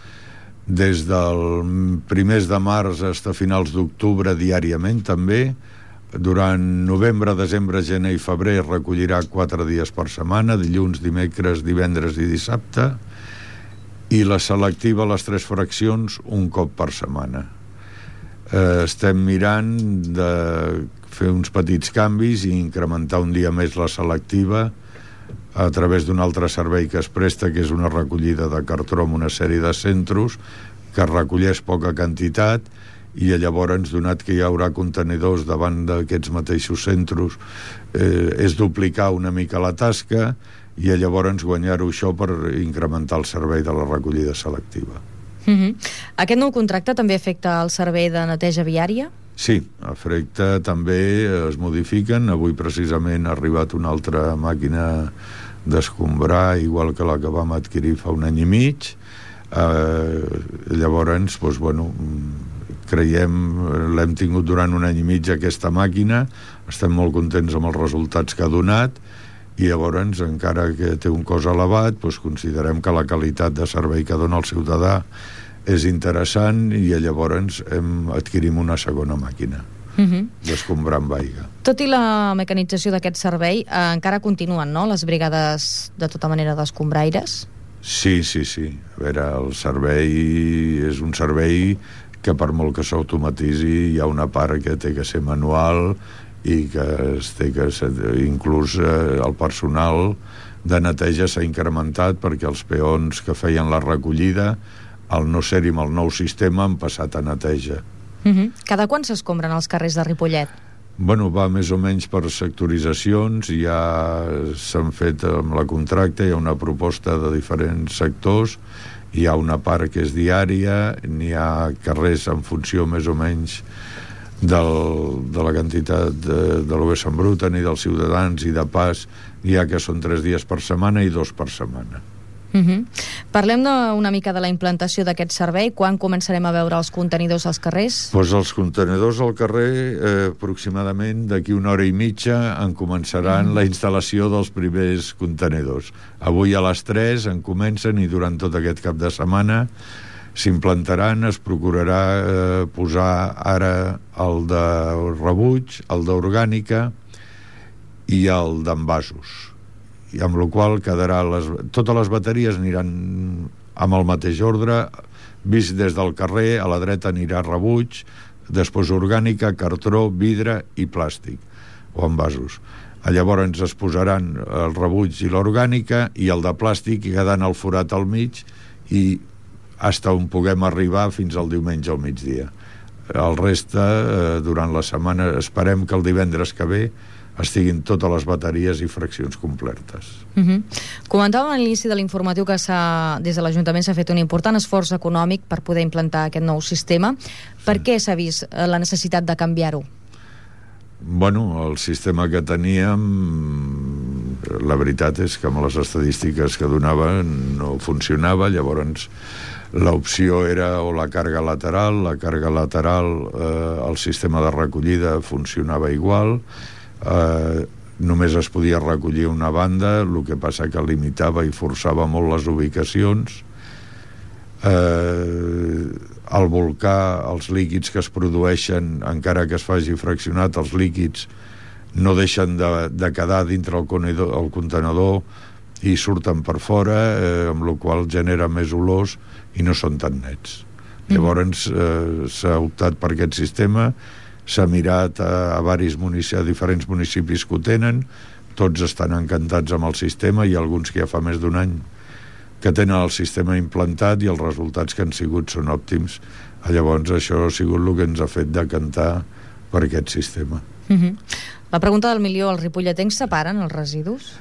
R: des del primers de març fins a finals d'octubre diàriament també. Durant novembre, desembre, gener i febrer es recollirà quatre dies per setmana, dilluns, dimecres, divendres i dissabte, i la selectiva, les tres fraccions, un cop per setmana. Eh, estem mirant de fer uns petits canvis i incrementar un dia més la selectiva a través d'un altre servei que es presta, que és una recollida de cartró en una sèrie de centres que recolleix poca quantitat, i llavors, donat que hi haurà contenidors davant d'aquests mateixos centres, eh, és duplicar una mica la tasca i llavors guanyar-ho això per incrementar el servei de la recollida selectiva.
B: Mm-hmm. Aquest nou contracte també afecta el servei de neteja viària?
R: Sí, afecta també, es modifiquen. Avui precisament ha arribat una altra màquina d'escombrar, igual que la que vam adquirir fa un any i mig. Eh, llavors, doncs, bueno, creiem, l'hem tingut durant un any i mig aquesta màquina, estem molt contents amb els resultats que ha donat, i llavors, encara que té un cost elevat, doncs considerem que la qualitat de servei que dona el ciutadà és interessant, i llavors hem, adquirim una segona màquina uh-huh. d'escombrar amb aigua.
B: Tot i la mecanització d'aquest servei, eh, encara continuen, no?, les brigades de tota manera d'escombraires?
R: Sí, sí, sí. A veure, el servei és un servei que per molt que s'automatitzi hi ha una part que té que ser manual i que es té que inclús eh, el personal de neteja s'ha incrementat perquè els peons que feien la recollida, al no ser-hi amb el nou sistema, han passat a neteja.
B: Uh-huh. Cada quan s'escombren els carrers de Ripollet?
R: Bueno, va més o menys per sectoritzacions, ja s'han fet amb la contracta, hi ha una proposta de diferents sectors, hi ha una part que és diària, n'hi ha carrers en funció més o menys del, de la quantitat de, de lo que s'embruten i dels ciutadans, i de pas hi ha que són tres dies per setmana i dos per setmana.
B: Uh-huh. Parlem de, una mica de la implantació d'aquest servei. Quan començarem a veure els contenidors als carrers?
R: Pues els contenidors al carrer eh, aproximadament d'aquí una hora i mitja en començaran uh-huh. la instal·lació dels primers contenidors. Avui a les tres en comencen i durant tot aquest cap de setmana s'implantaran. Es procurarà eh, posar ara el de rebuig, el d'orgànica i el d'envasos, i amb la qual quedarà les, totes les bateries aniran amb el mateix ordre, vist des del carrer. A la dreta anirà rebuig, després orgànica, cartró, vidre i plàstic o envasos. Llavors es posaran el rebuig i l'orgànica, i el de plàstic quedant el forat al mig, i hasta on puguem arribar fins al diumenge al migdia. El reste, eh, durant la setmana, esperem que el divendres que ve estiguin totes les bateries i fraccions completes.
B: Uh-huh. Comentàvem a l'inici de l'informatiu que des de l'Ajuntament s'ha fet un important esforç econòmic per poder implantar aquest nou sistema. Per sí. què s'ha vist la necessitat de canviar-ho?
R: Bueno, el sistema que teníem, la veritat és que amb les estadístiques que donava no funcionava. Llavors l'opció era o la càrrega lateral. La càrrega lateral, eh, el sistema de recollida funcionava igual. Uh, només es podia recollir una banda, el que passa que limitava i forçava molt les ubicacions. Uh, al volcà, els líquids que es produeixen, encara que es faci fraccionat, els líquids no deixen de, de quedar dintre el, conedor, el contenedor i surten per fora, eh, amb la qual genera més olors i no són tan nets. Mm. Llavors eh, s'ha optat per aquest sistema. S'ha mirat a, a, varis munici- a diferents municipis que ho tenen, tots estan encantats amb el sistema, i alguns que ja fa més d'un any que tenen el sistema implantat i els resultats que han sigut són òptims. Llavors això ha sigut el que ens ha fet decantar per aquest sistema.
B: Uh-huh. La pregunta del milió: els ripolletens separen els residus?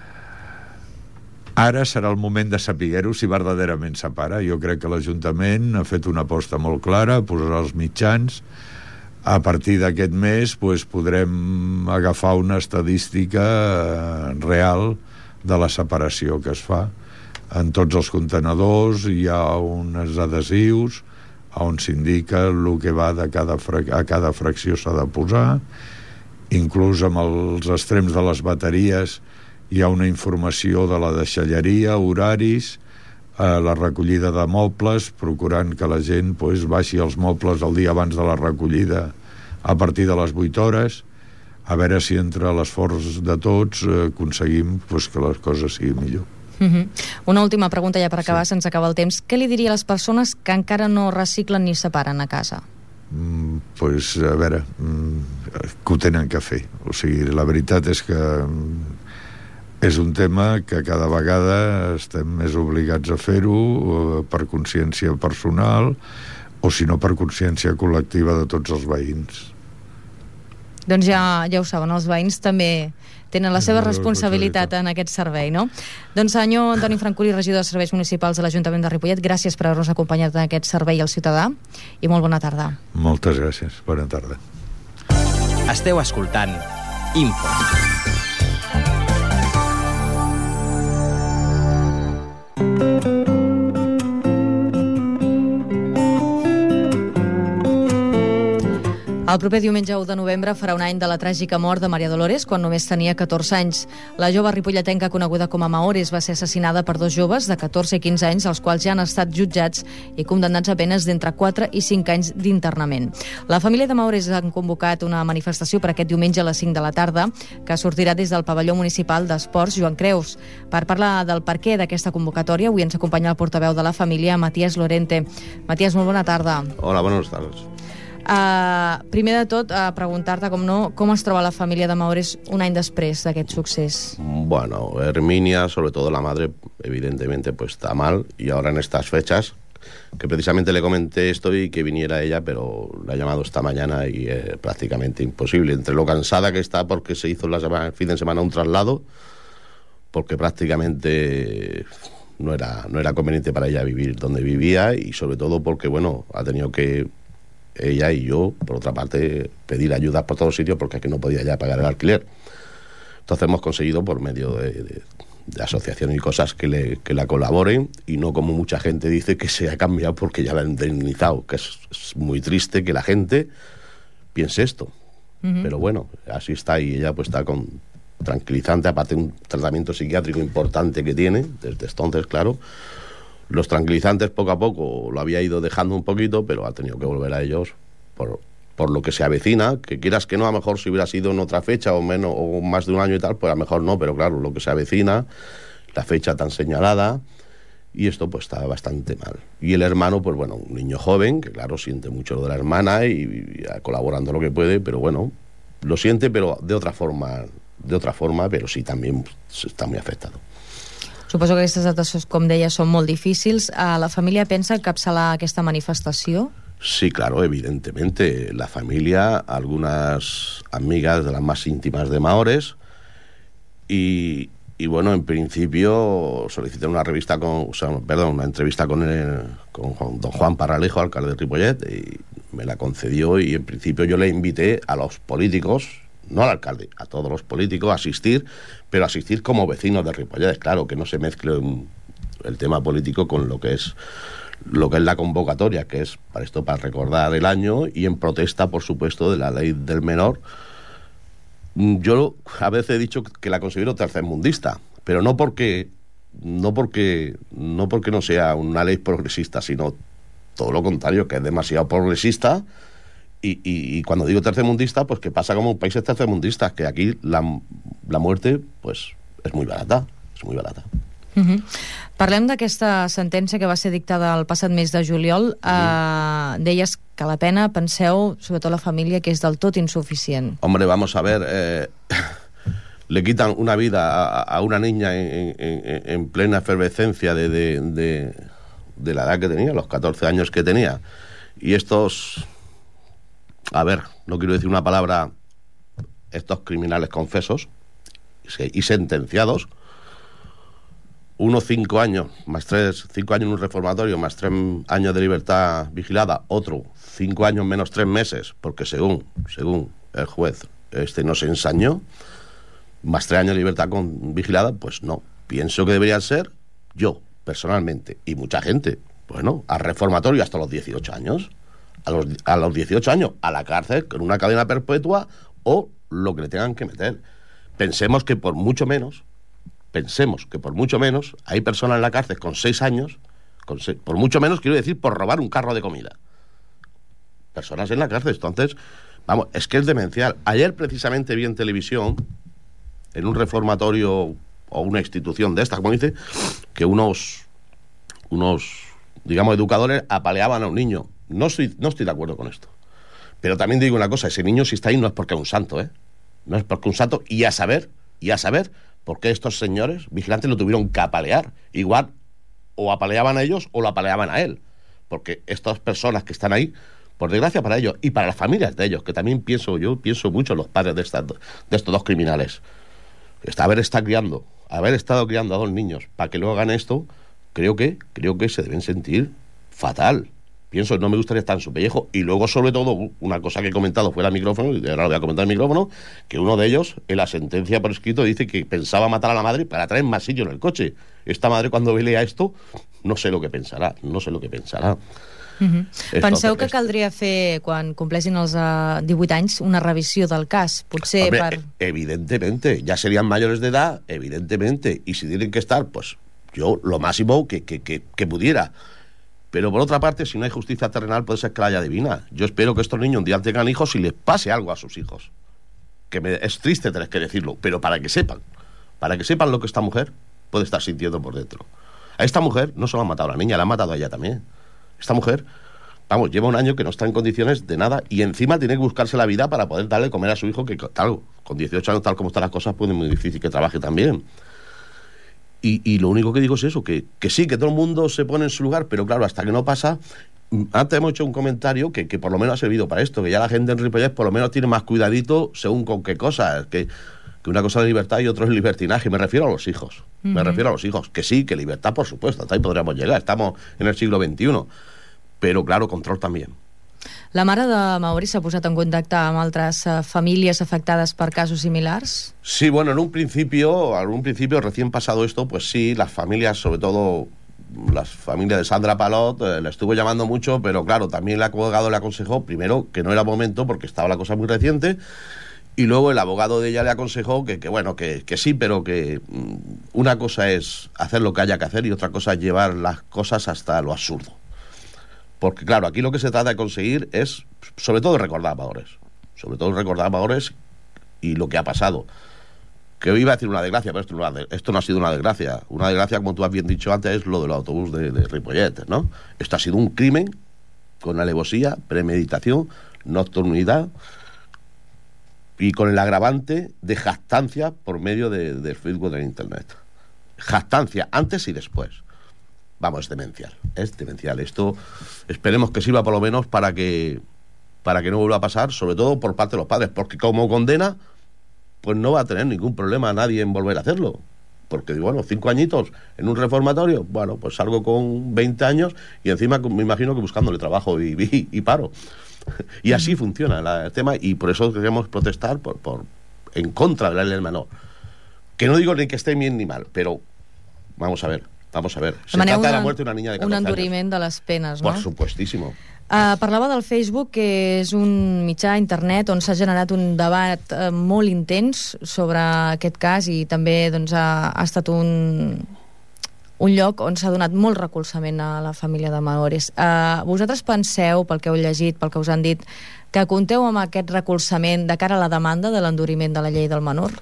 R: Ara serà el moment de saber-ho, si verdaderament separa. Jo crec que l'Ajuntament ha fet una aposta molt clara, posarà els mitjans. A partir d'aquest mes pues, podrem agafar una estadística eh, real de la separació que es fa. En tots els contenedors hi ha uns adhesius on s'indica el que va de cada fra- a cada fracció s'ha de posar. Inclús amb els extrems de les bateries hi ha una informació de la deixalleria, horaris, eh, la recollida de mobles, procurant que la gent pues, baixi els mobles el dia abans de la recollida a partir de les vuit hores, a veure si entre l'esforç de tots eh, aconseguim pues, que les coses siguin millor.
B: Uh-huh. Una última pregunta ja per acabar, sí. Se'ns acaba el temps. Què li diria a les persones que encara no reciclen ni separen a casa?
R: Mm, pues, a veure, mm, que ho tenen que fer. O sigui, la veritat és que mm, és un tema que cada vegada estem més obligats a fer-ho eh, per consciència personal o, si no, per consciència col·lectiva de tots els veïns.
B: Doncs ja, ja ho saben, els veïns també tenen la seva responsabilitat en aquest servei, no? Doncs senyor Antoni Francolí, regidor de Serveis Municipals de l'Ajuntament de Ripollet, gràcies per haver-nos acompanyat en aquest servei al ciutadà i molt bona tarda.
R: Moltes gràcies, bona tarda.
A: Esteu escoltant Info.
B: El proper diumenge u de novembre farà un any de la tràgica mort de Maria Dolores, quan només tenia catorze anys. La jove ripolletenca coneguda com a Maores va ser assassinada per dos joves de catorze i quinze anys, els quals ja han estat jutjats i condemnats a penes d'entre quatre i cinc anys d'internament. La família de Maores han convocat una manifestació per aquest diumenge a les cinc de la tarda, que sortirà des del pavelló municipal d'Esports Joan Creus. Per parlar del perquè d'aquesta convocatòria, avui ens acompanya el portaveu de la família, Matías Lorente. Matías, molt bona tarda.
S: Hola, buenas tardes.
B: Uh, primer de tot, uh, preguntar-te, com no, com es troba la família de Maures un any després d'aquest succés?
S: Bueno, Herminia, sobre todo la madre, evidentemente pues está mal, y ahora en estas fechas, que precisamente le comenté esto y que viniera ella, pero la ha llamado esta mañana y es prácticamente imposible, entre lo cansada que está porque se hizo la semana, el fin de semana un traslado, porque prácticamente no era, no era conveniente para ella vivir donde vivía, y sobre todo porque, bueno, ha tenido que ella y yo, por otra parte, pedir ayuda por todos sitios porque aquí no podía ya pagar el alquiler. Entonces hemos conseguido, por medio de, de, de asociaciones y cosas, que, le, que la colaboren, y no como mucha gente dice que se ha cambiado porque ya la han indemnizado, que es, es muy triste que la gente piense esto. Uh-huh. Pero bueno, así está, y ella pues está con tranquilizante, aparte de un tratamiento psiquiátrico importante que tiene, desde entonces, claro. Los tranquilizantes poco a poco lo había ido dejando un poquito, pero ha tenido que volver a ellos por, por lo que se avecina, que quieras que no, a lo mejor si hubiera sido en otra fecha o menos o más de un año y tal, pues a lo mejor no, pero claro, lo que se avecina, la fecha tan señalada, y esto pues está bastante mal. Y el hermano, pues bueno, un niño joven, que claro, siente mucho lo de la hermana y, y colaborando lo que puede, pero bueno, lo siente, pero de otra forma, de otra forma, pero sí también está muy afectado.
B: Suposo que aquestes dates, com deia, són molt difícils. La família pensa encapçalar aquesta manifestació?
S: Sí, claro, evidentemente. La familia, algunas amigas de las más íntimas de Maures, y, y bueno, en principio solicité una revista con, o sea, perdón, una entrevista con, el, con don Juan Parralejo, alcalde de Ripollet, y me la concedió, y en principio yo le invité a los políticos, no al alcalde, a todos los políticos a asistir, pero asistir como vecinos de Ripollet, claro, que no se mezcle un, el tema político con lo que es lo que es la convocatoria, que es para esto, para recordar el año, y en protesta, por supuesto, de la ley del menor. Yo a veces he dicho que la considero tercermundista, pero no porque no porque no porque no sea una ley progresista, sino todo lo contrario, que es demasiado progresista. Y, y, y cuando digo tercermundista, pues que pasa como en países tercermundistas, que aquí la, la muerte pues és muy barata, és muy barata.
B: Uh-huh. Parlem d'aquesta sentència que va ser dictada el passat mes de juliol. Uh, uh, deies que la pena, penseu, sobretot la família, que és del tot insuficient.
S: Hombre, vamos a ver, eh, le quitan una vida a, a una niña en, en, en plena efervescencia de, de, de, de la edad que tenía, los catorce años que tenía, y estos... A ver, no quiero decir una palabra, estos criminales confesos y sentenciados, uno cinco años, más tres, cinco años en un reformatorio, más tres años de libertad vigilada, otro cinco años menos tres meses, porque según, según el juez, este no se ensañó, más tres años de libertad con vigilada, pues no. Pienso que deberían ser, yo, personalmente, y mucha gente, bueno, al reformatorio hasta los dieciocho años. A los, a los dieciocho años a la cárcel con una cadena perpetua o lo que le tengan que meter. Pensemos que por mucho menos, pensemos que por mucho menos hay personas en la cárcel con seis años, con seis, por mucho menos quiero decir por robar un carro de comida. Personas en la cárcel, entonces, vamos, es que es demencial. Ayer precisamente vi en televisión, en un reformatorio o una institución de esta, como dice, que unos, unos, digamos, educadores apaleaban a un niño. No estoy, no estoy de acuerdo con esto. Pero también digo una cosa, ese niño si está ahí no es porque es un santo, ¿eh? No es porque un santo, y a saber, y a saber por qué estos señores vigilantes lo tuvieron que apalear. Igual, o apaleaban a ellos o lo apaleaban a él. Porque estas personas que están ahí, por desgracia para ellos, y para las familias de ellos, que también pienso, yo pienso mucho en los padres de, estas, de estos dos criminales. Está, haber estado criando, haber estado criando a dos niños para que luego hagan esto, creo que, creo que se deben sentir fatal. Pienso, no me gustaría estar en su pellejo. Y luego, sobre todo, una cosa que he comentado fuera del micrófono, y ahora lo voy a comentar en el micrófono, que uno de ellos, en la sentencia por escrito, dice que pensaba matar a la madre para traer más sillo en el coche. Esta madre, cuando lea esto, no sé lo que pensarà, no sé lo que pensarà.
B: Uh-huh. Penseu que caldria fer, quan compleixin els uh, divuit anys, una revisió del cas? Potser
S: Hombre,
B: per...
S: evidentemente, ya serían mayores de edad, evidentemente, y si tienen que estar, pues yo lo máximo que, que, que, que pudiera. Pero por otra parte, si no hay justicia terrenal, puede ser que la haya divina. Yo espero que estos niños un día tengan hijos y les pase algo a sus hijos. Que me, es triste tener que decirlo, pero para que sepan, para que sepan lo que esta mujer puede estar sintiendo por dentro. A esta mujer no solo ha matado a la niña, la ha matado a ella también. Esta mujer vamos, lleva un año que no está en condiciones de nada y encima tiene que buscarse la vida para poder darle de comer a su hijo, que tal, con dieciocho años, tal como están las cosas, pues es muy difícil que trabaje también. Y, y lo único que digo es eso, que, que sí, que todo el mundo se pone en su lugar, pero claro, hasta que no pasa... Antes hemos hecho un comentario que, que por lo menos ha servido para esto, que ya la gente en Ripollet por lo menos tiene más cuidadito según con qué cosas, que, que una cosa es libertad y otra es libertinaje. Me refiero a los hijos, uh-huh. me refiero a los hijos, que sí, que libertad por supuesto, hasta ahí podríamos llegar, estamos en el siglo veintiuno, però claro, control també.
B: La mare de Mauri s'ha posat en contacte amb altres uh, famílies afectades per casos similars?
S: Sí, bueno, en un principio, en un principio recién pasado esto, pues sí, las familias, sobre todo la familia de Sandra Palot, eh, le estuvo llamando mucho, pero claro, también el abogado le aconsejó, primero, que no era momento porque estaba la cosa muy reciente, y luego el abogado de ella le aconsejó que, que bueno, que, que sí, pero que mm, una cosa es hacer lo que haya que hacer y otra cosa es llevar las cosas hasta lo absurdo. Porque claro, aquí lo que se trata de conseguir es, sobre todo, recordar valores. Sobre todo recordar valores y lo que ha pasado. Que iba a decir una desgracia, pero esto no, esto no ha sido una desgracia. Una desgracia, como tú has bien dicho antes, es lo del autobús de, de Ripollet, ¿no? Esto ha sido un crimen con alevosía, premeditación, nocturnidad y con el agravante de jactancia por medio de, del Facebook de Internet. Jactancia antes y después. Vamos, es demencial, es demencial. Esto esperemos que sirva por lo menos para que, para que no vuelva a pasar, sobre todo por parte de los padres, porque como condena, pues no va a tener ningún problema nadie en volver a hacerlo. Porque, bueno, cinco añitos en un reformatorio, bueno, pues salgo con veinte años y encima me imagino que buscándole trabajo y, y, y paro. Y así funciona la, el tema, y por eso queremos protestar por, por, en contra de la ley del menor. Que no digo ni que esté bien ni mal, però vamos a ver, vamos a ver. Se
B: Demaneu
S: trata de la
B: un,
S: muerte de una niña de catorze
B: un
S: años.
B: enduriment de les penes, no?
S: Por supuestísimo.
B: Uh, parlava del Facebook, que és un mitjà internet on s'ha generat un debat uh, molt intens sobre aquest cas, i també doncs, ha, ha estat un, un lloc on s'ha donat molt recolzament a la família de Maores. Uh, vosaltres penseu, pel que heu llegit, pel que us han dit, que compteu amb aquest recolzament de cara a la demanda de l'enduriment de la llei del menor?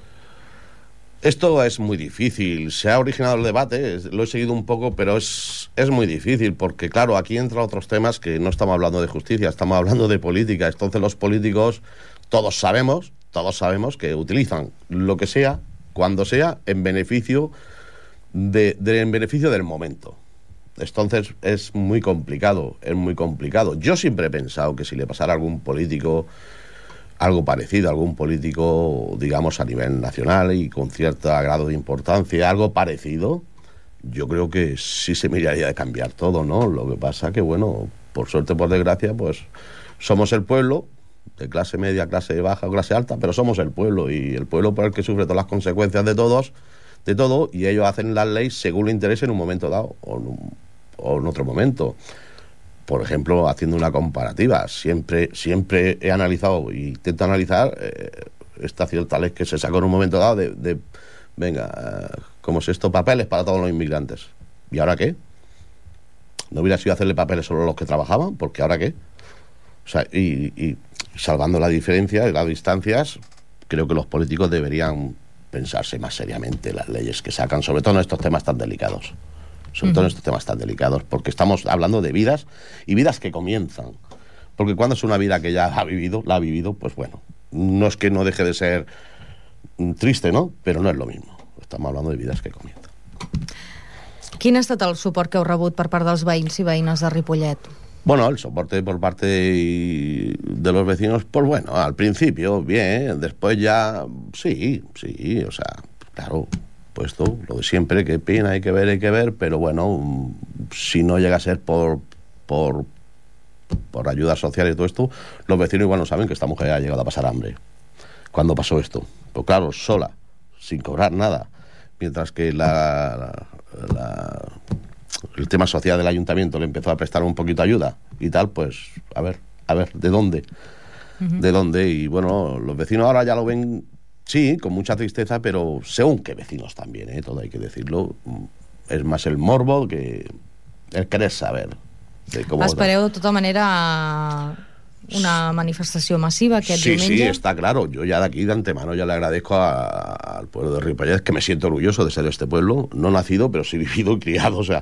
S: Esto es muy difícil. Se ha originado el debate, lo he seguido un poco, pero es, es muy difícil porque, claro, aquí entran otros temas que no estamos hablando de justicia, estamos hablando de política. Entonces los políticos, todos sabemos, todos sabemos que utilizan lo que sea, cuando sea, en beneficio, de, de, en beneficio del momento. Entonces es muy complicado, es muy complicado. Yo siempre he pensado que si le pasara a algún político algo parecido, algún político, digamos, a nivel nacional y con cierto grado de importancia, algo parecido, yo creo que sí se miraría de cambiar todo, ¿no? Lo que pasa que, bueno, por suerte, por desgracia, pues somos el pueblo, de clase media, clase baja o clase alta, pero somos el pueblo, y el pueblo por el que sufre todas las consecuencias de todos, de todo, y ellos hacen las leyes según le interese en un momento dado o en, un, o en otro momento. Por ejemplo, haciendo una comparativa, siempre siempre he analizado y intento analizar eh, esta cierta ley que se sacó en un momento dado de, de venga, eh, ¿cómo es esto? Papeles para todos los inmigrantes. ¿Y ahora qué? ¿No hubiera sido hacerle papeles solo a los que trabajaban? Porque ¿ahora qué? O sea, y, y salvando la diferencia y las distancias, creo que los políticos deberían pensarse más seriamente las leyes que sacan, sobre todo en estos temas tan delicados. Sobre todo en estos temas tan delicados, porque estamos hablando de vidas y vidas que comienzan. Porque cuando es una vida que ya ha vivido, la ha vivido, pues bueno, no es que no deje de ser triste, ¿no? Pero no es lo mismo. Estamos hablando de vidas que comienzan.
B: Quin ha estat el suport que heu rebut per part dels veïns i veïnes de Ripollet?
S: Bueno, el soporte por parte de los vecinos, pues bueno, al principio, bien, después ya, sí, sí, o sea, claro, puesto lo de siempre, que pena, hay que ver, hay que ver, pero bueno, si no llega a ser por por, por ayudas sociales y todo esto, los vecinos igual no saben que esta mujer ha llegado a pasar hambre cuando pasó esto. Pues claro, sola, sin cobrar nada, mientras que la, la, la el tema social del ayuntamiento le empezó a prestar un poquito de ayuda y tal, pues a ver, a ver, ¿de dónde? Uh-huh. ¿De dónde? Y bueno, los vecinos ahora ya lo ven, sí, con mucha tristeza, pero según qué vecinos también, ¿eh? Todo hay que decirlo. Es más el morbo que el querer saber. De cómo
B: Espereu de tota manera una manifestació massiva aquest
S: sí,
B: diumenge?
S: Sí, está claro. Yo ya de aquí de antemano ya le agradezco a, al pueblo de Ripollet, que me siento orgulloso de ser de este pueblo, no nacido, pero sí vivido y criado. O sea,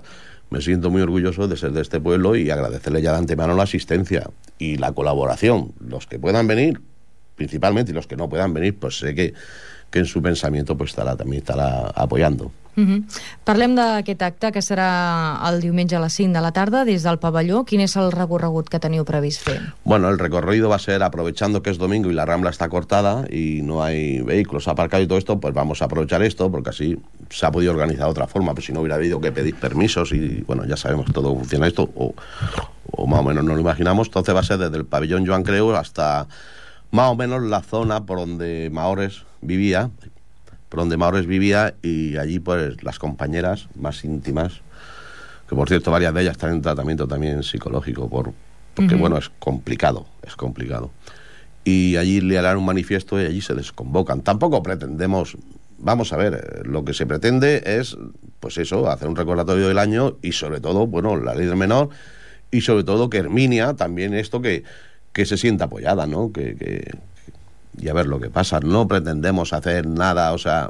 S: me siento muy orgulloso de ser de este pueblo y agradecerle ya de antemano la asistencia y la colaboración. Los que puedan venir, principalmente, y los que no puedan venir, pues sé que, que en su pensamiento pues estarà, també estarà apoyando.
B: Uh-huh. Parlem d'aquest acte que serà el diumenge a les cinc de la tarda des del pavelló. Quin és el recorregut que teniu previst fer?
S: Bueno, el recorrido va a ser, aprovechando que es domingo y la Rambla está cortada y no hay vehículos aparcados y todo esto, pues vamos a aprovechar esto porque así se ha podido organizar de otra forma, pues si no hubiera habido que pedir permisos y bueno, ya sabemos todo cómo funciona esto, o, o más o menos no lo imaginamos. Entonces va a ser desde el pabellón Joan Creu hasta más o menos la zona por donde Mahores vivía, por donde Mahores vivía, y allí pues las compañeras más íntimas, que por cierto varias de ellas están en tratamiento también psicológico, por, porque uh-huh. bueno, es complicado, es complicado. Y allí le harán un manifiesto y allí se desconvocan. Tampoco pretendemos, vamos a ver, lo que se pretende es, pues eso, hacer un recordatorio del año y sobre todo, bueno, la ley del menor, y sobre todo que Herminia también esto que, que se sienta apoyada, ¿no? Que... que y a ver lo que pasa. No pretendemos hacer nada, o sea,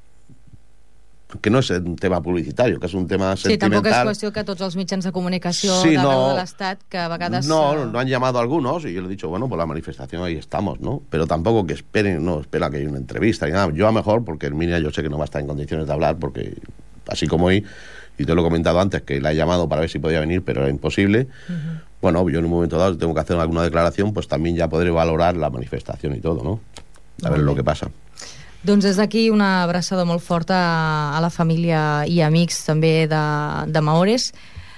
S: que no és un tema publicitario, que és un tema
B: sí,
S: sentimental.
B: Sí, tampoc és qüestió que tots els mitjans de comunicació
S: sí,
B: d'arreu
S: no,
B: de l'Estat, que a vegades...
S: No, no han llamado algunos, y yo le he dicho, bueno, pues la manifestación ahí estamos, ¿no? Pero tampoco que esperen, no, espera que haya una entrevista, y nada. Yo a lo mejor, porque Herminia yo sé que no va a estar en condiciones de hablar, porque así como hoy, y te lo he comentado antes, que la he llamado para ver si podía venir, pero era imposible. Uh-huh. Bueno, yo en un momento dado, si tengo que hacer alguna declaración, pues también ya podré valorar la manifestación y todo, ¿no? A veure el que passa.
B: Doncs des d'aquí una abraçada molt forta a la família i amics també de, de Mahores.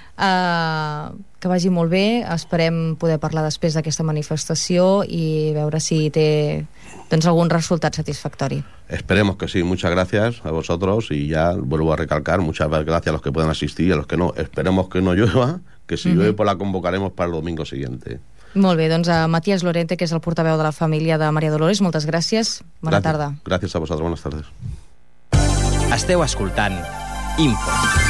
B: Uh, que vagi molt bé, esperem poder parlar després d'aquesta manifestació i veure si té doncs, algun resultat satisfactori.
S: Esperemos que sí, muchas gracias a vosotros y ya vuelvo a recalcar, muchas gracias a los que puedan asistir y a los que no. Esperemos que no llueva, que si uh-huh. llueve pues la convocaremos para el domingo siguiente. Molt
B: bé, doncs a Matías Lorente, que és el portaveu de la família de Maria Dolores, moltes gràcies. Bona
S: gràcies,
B: tarda.
S: Gràcies a vosaltres, bones tardes.
A: Esteu escoltant Info.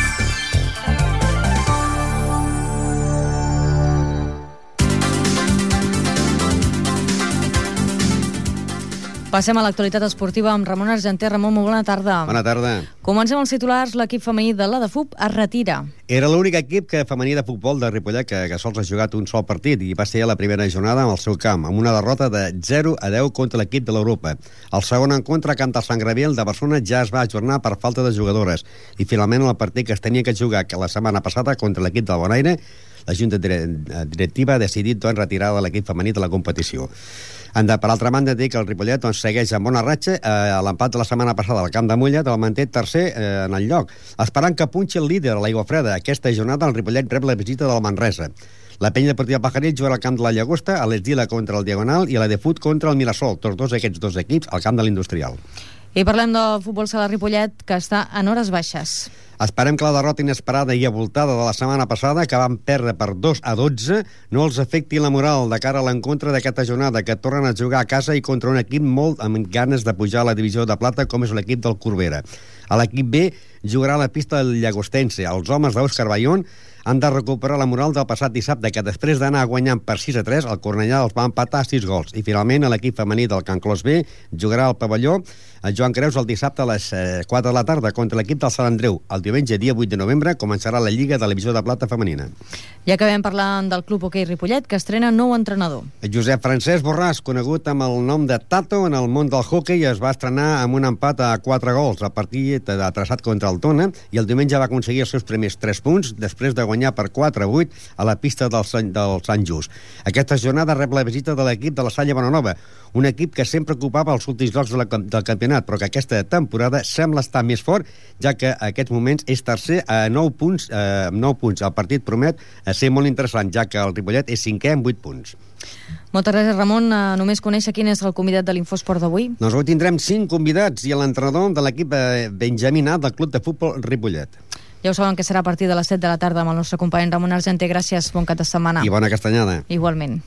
B: Passem a l'actualitat esportiva amb Ramon Argenter. Ramon, molt bona tarda.
T: Bona tarda.
B: Comencem els titulars. L'equip femení de l'A D F U P es retira.
T: Era l'únic equip que femení de futbol de Ripollet que, que sols ha jugat un sol partit i va ser a la primera jornada amb el seu camp, amb una derrota de zero a deu contra l'equip de l'Europa. El segon encontre a Camp del Sant Gabriel de Barcelona ja es va ajornar per falta de jugadores i finalment el partit que es tenia que jugar la setmana passada contra l'equip del Bonaire, la Junta Directiva ha decidit doncs, retirar de l'equip femení de la competició. Per altra banda, dir que el Ripollet doncs, segueix amb bona ratxa. Eh, L'empat de la setmana passada al Camp de Mollet el manté tercer eh, en el lloc, esperant que punxi el líder, l'Aigua Freda. Aquesta jornada el Ripollet rep la visita del Manresa. La penya deportiva Pajaril jugarà al camp de la Llagosta, a l'Esdila contra el Diagonal i a la de Fut contra el Mirasol. Tots dos aquests dos equips al camp de l'Industrial.
B: I parlem del futbol sala Ripollet, que està en hores baixes.
T: Esperem que la derrota inesperada i avoltada de la setmana passada, que van perdre per dos a dotze, no els afecti la moral de cara a l'encontre d'aquesta jornada, que tornen a jugar a casa i contra un equip molt amb ganes de pujar a la divisió de plata, com és l'equip del Corbera. A l'equip B jugarà a la pista del Llagostense. Els homes d'Òscar Bayón han de recuperar la moral del passat dissabte, que després d'anar guanyant per sis a tres, el Cornellà els va empatar a sis gols. I finalment l'equip femení del Can Clos B jugarà al pavelló el Joan Creus el dissabte a les quatre de la tarda contra l'equip del Sant Andreu. El diumenge, dia vuit de novembre, començarà la Lliga de la Divisió de Plata femenina.
B: I acabem parlant del Club Hoquei Ripollet, que estrena nou entrenador.
T: Josep Francesc Borràs, conegut amb el nom de Tato en el món del hoquei, es va estrenar amb un empat a quatre gols. El partit ha traçat contra el Tona i el diumenge va aconseguir els seus primers tres punts després de guanyar per quatre a vuit a la pista del Sant, del Sant Just. Aquesta jornada rep la visita de l'equip de la Salle Bonanova, un equip que sempre ocupava els últims llocs de la, del campionat, però que aquesta temporada sembla estar més fort, ja que a aquests moments és tercer a nou punts. Eh, nou punts. El partit promet ser molt interessant, ja que el Ripollet és cinquè amb vuit punts.
B: Moltes gràcies, Ramon. Uh, només conèixer quin és el convidat de l'Infosport d'avui?
T: Doncs avui tindrem cinc convidats i l'entrenador de l'equip eh, Benjamín A del Club de Futbol Ripollet.
B: Ja ho saben que serà a partir de les set de la tarda amb el nostre company Ramon Argenter. Gràcies, bon cap de setmana.
T: I bona castanyada.
B: Igualment.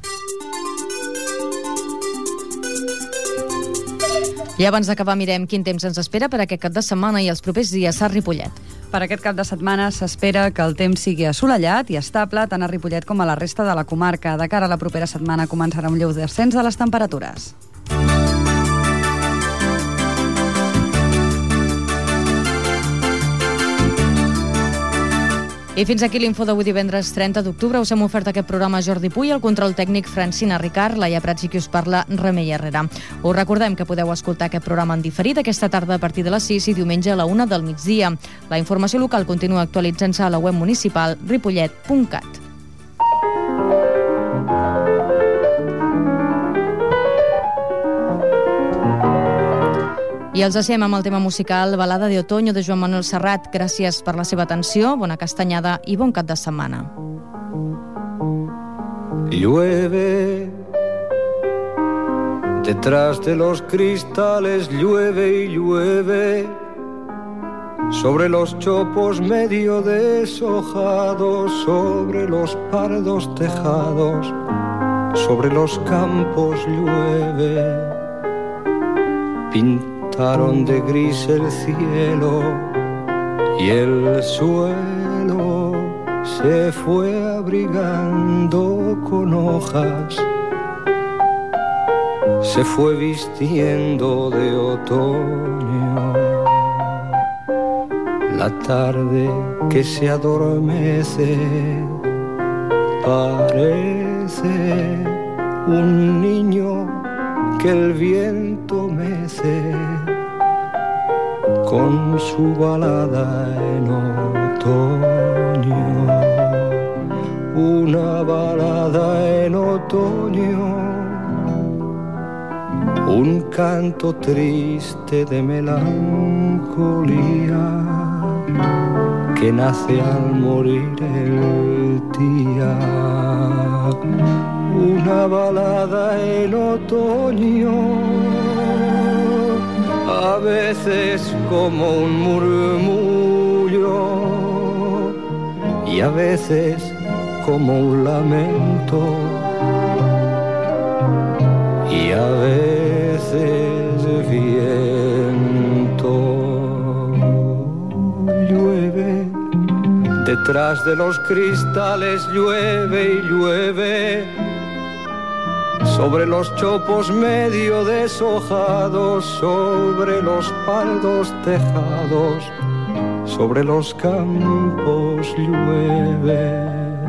B: I abans d'acabar mirem quin temps ens espera per aquest cap de setmana i els propers dies a Ripollet.
D: Per aquest cap de setmana s'espera que el temps sigui assolellat i estable tant a Ripollet com a la resta de la comarca. De cara a la propera setmana començarà un lleu descens de les temperatures.
B: I fins aquí l'info d'avui divendres trenta d'octubre. Us hem ofert aquest programa Jordi Puy, el control tècnic Francina Ricard, Laia Prats i qui us parla Remei Herrera. Us recordem que podeu escoltar aquest programa en diferit aquesta tarda a partir de les sis i diumenge a la una del migdia. La informació local continua actualitzant-se a la web municipal ripollet punt cat. I els deixem amb el tema musical Balada de Otoño de Joan Manuel Serrat. Gràcies per la seva atenció, bona castanyada i bon cap de setmana.
U: Llueve, detrás de los cristales llueve y llueve, sobre los chopos medio deshojados, sobre los pardos tejados, sobre los campos llueve. Pintaron de gris el cielo y el suelo se fue abrigando con hojas, se fue vistiendo de otoño. La tarde que se adormece parece un niño que el viento mece con su balada en otoño. Una balada en otoño, un canto triste de melancolía que nace al morir el día. Una balada en otoño, a veces como un murmullo y a veces como un lamento y a veces viento. Llueve, detrás de los cristales llueve y llueve, sobre los chopos medio deshojados, sobre los pardos tejados, sobre los campos llueve.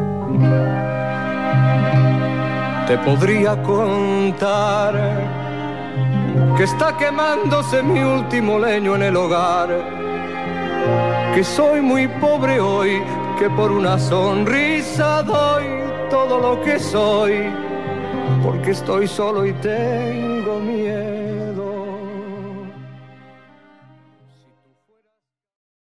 U: Te podría contar que está quemándose mi último leño en el hogar, que soy muy pobre hoy, que por una sonrisa doy todo lo que soy, porque estoy solo y tengo miedo.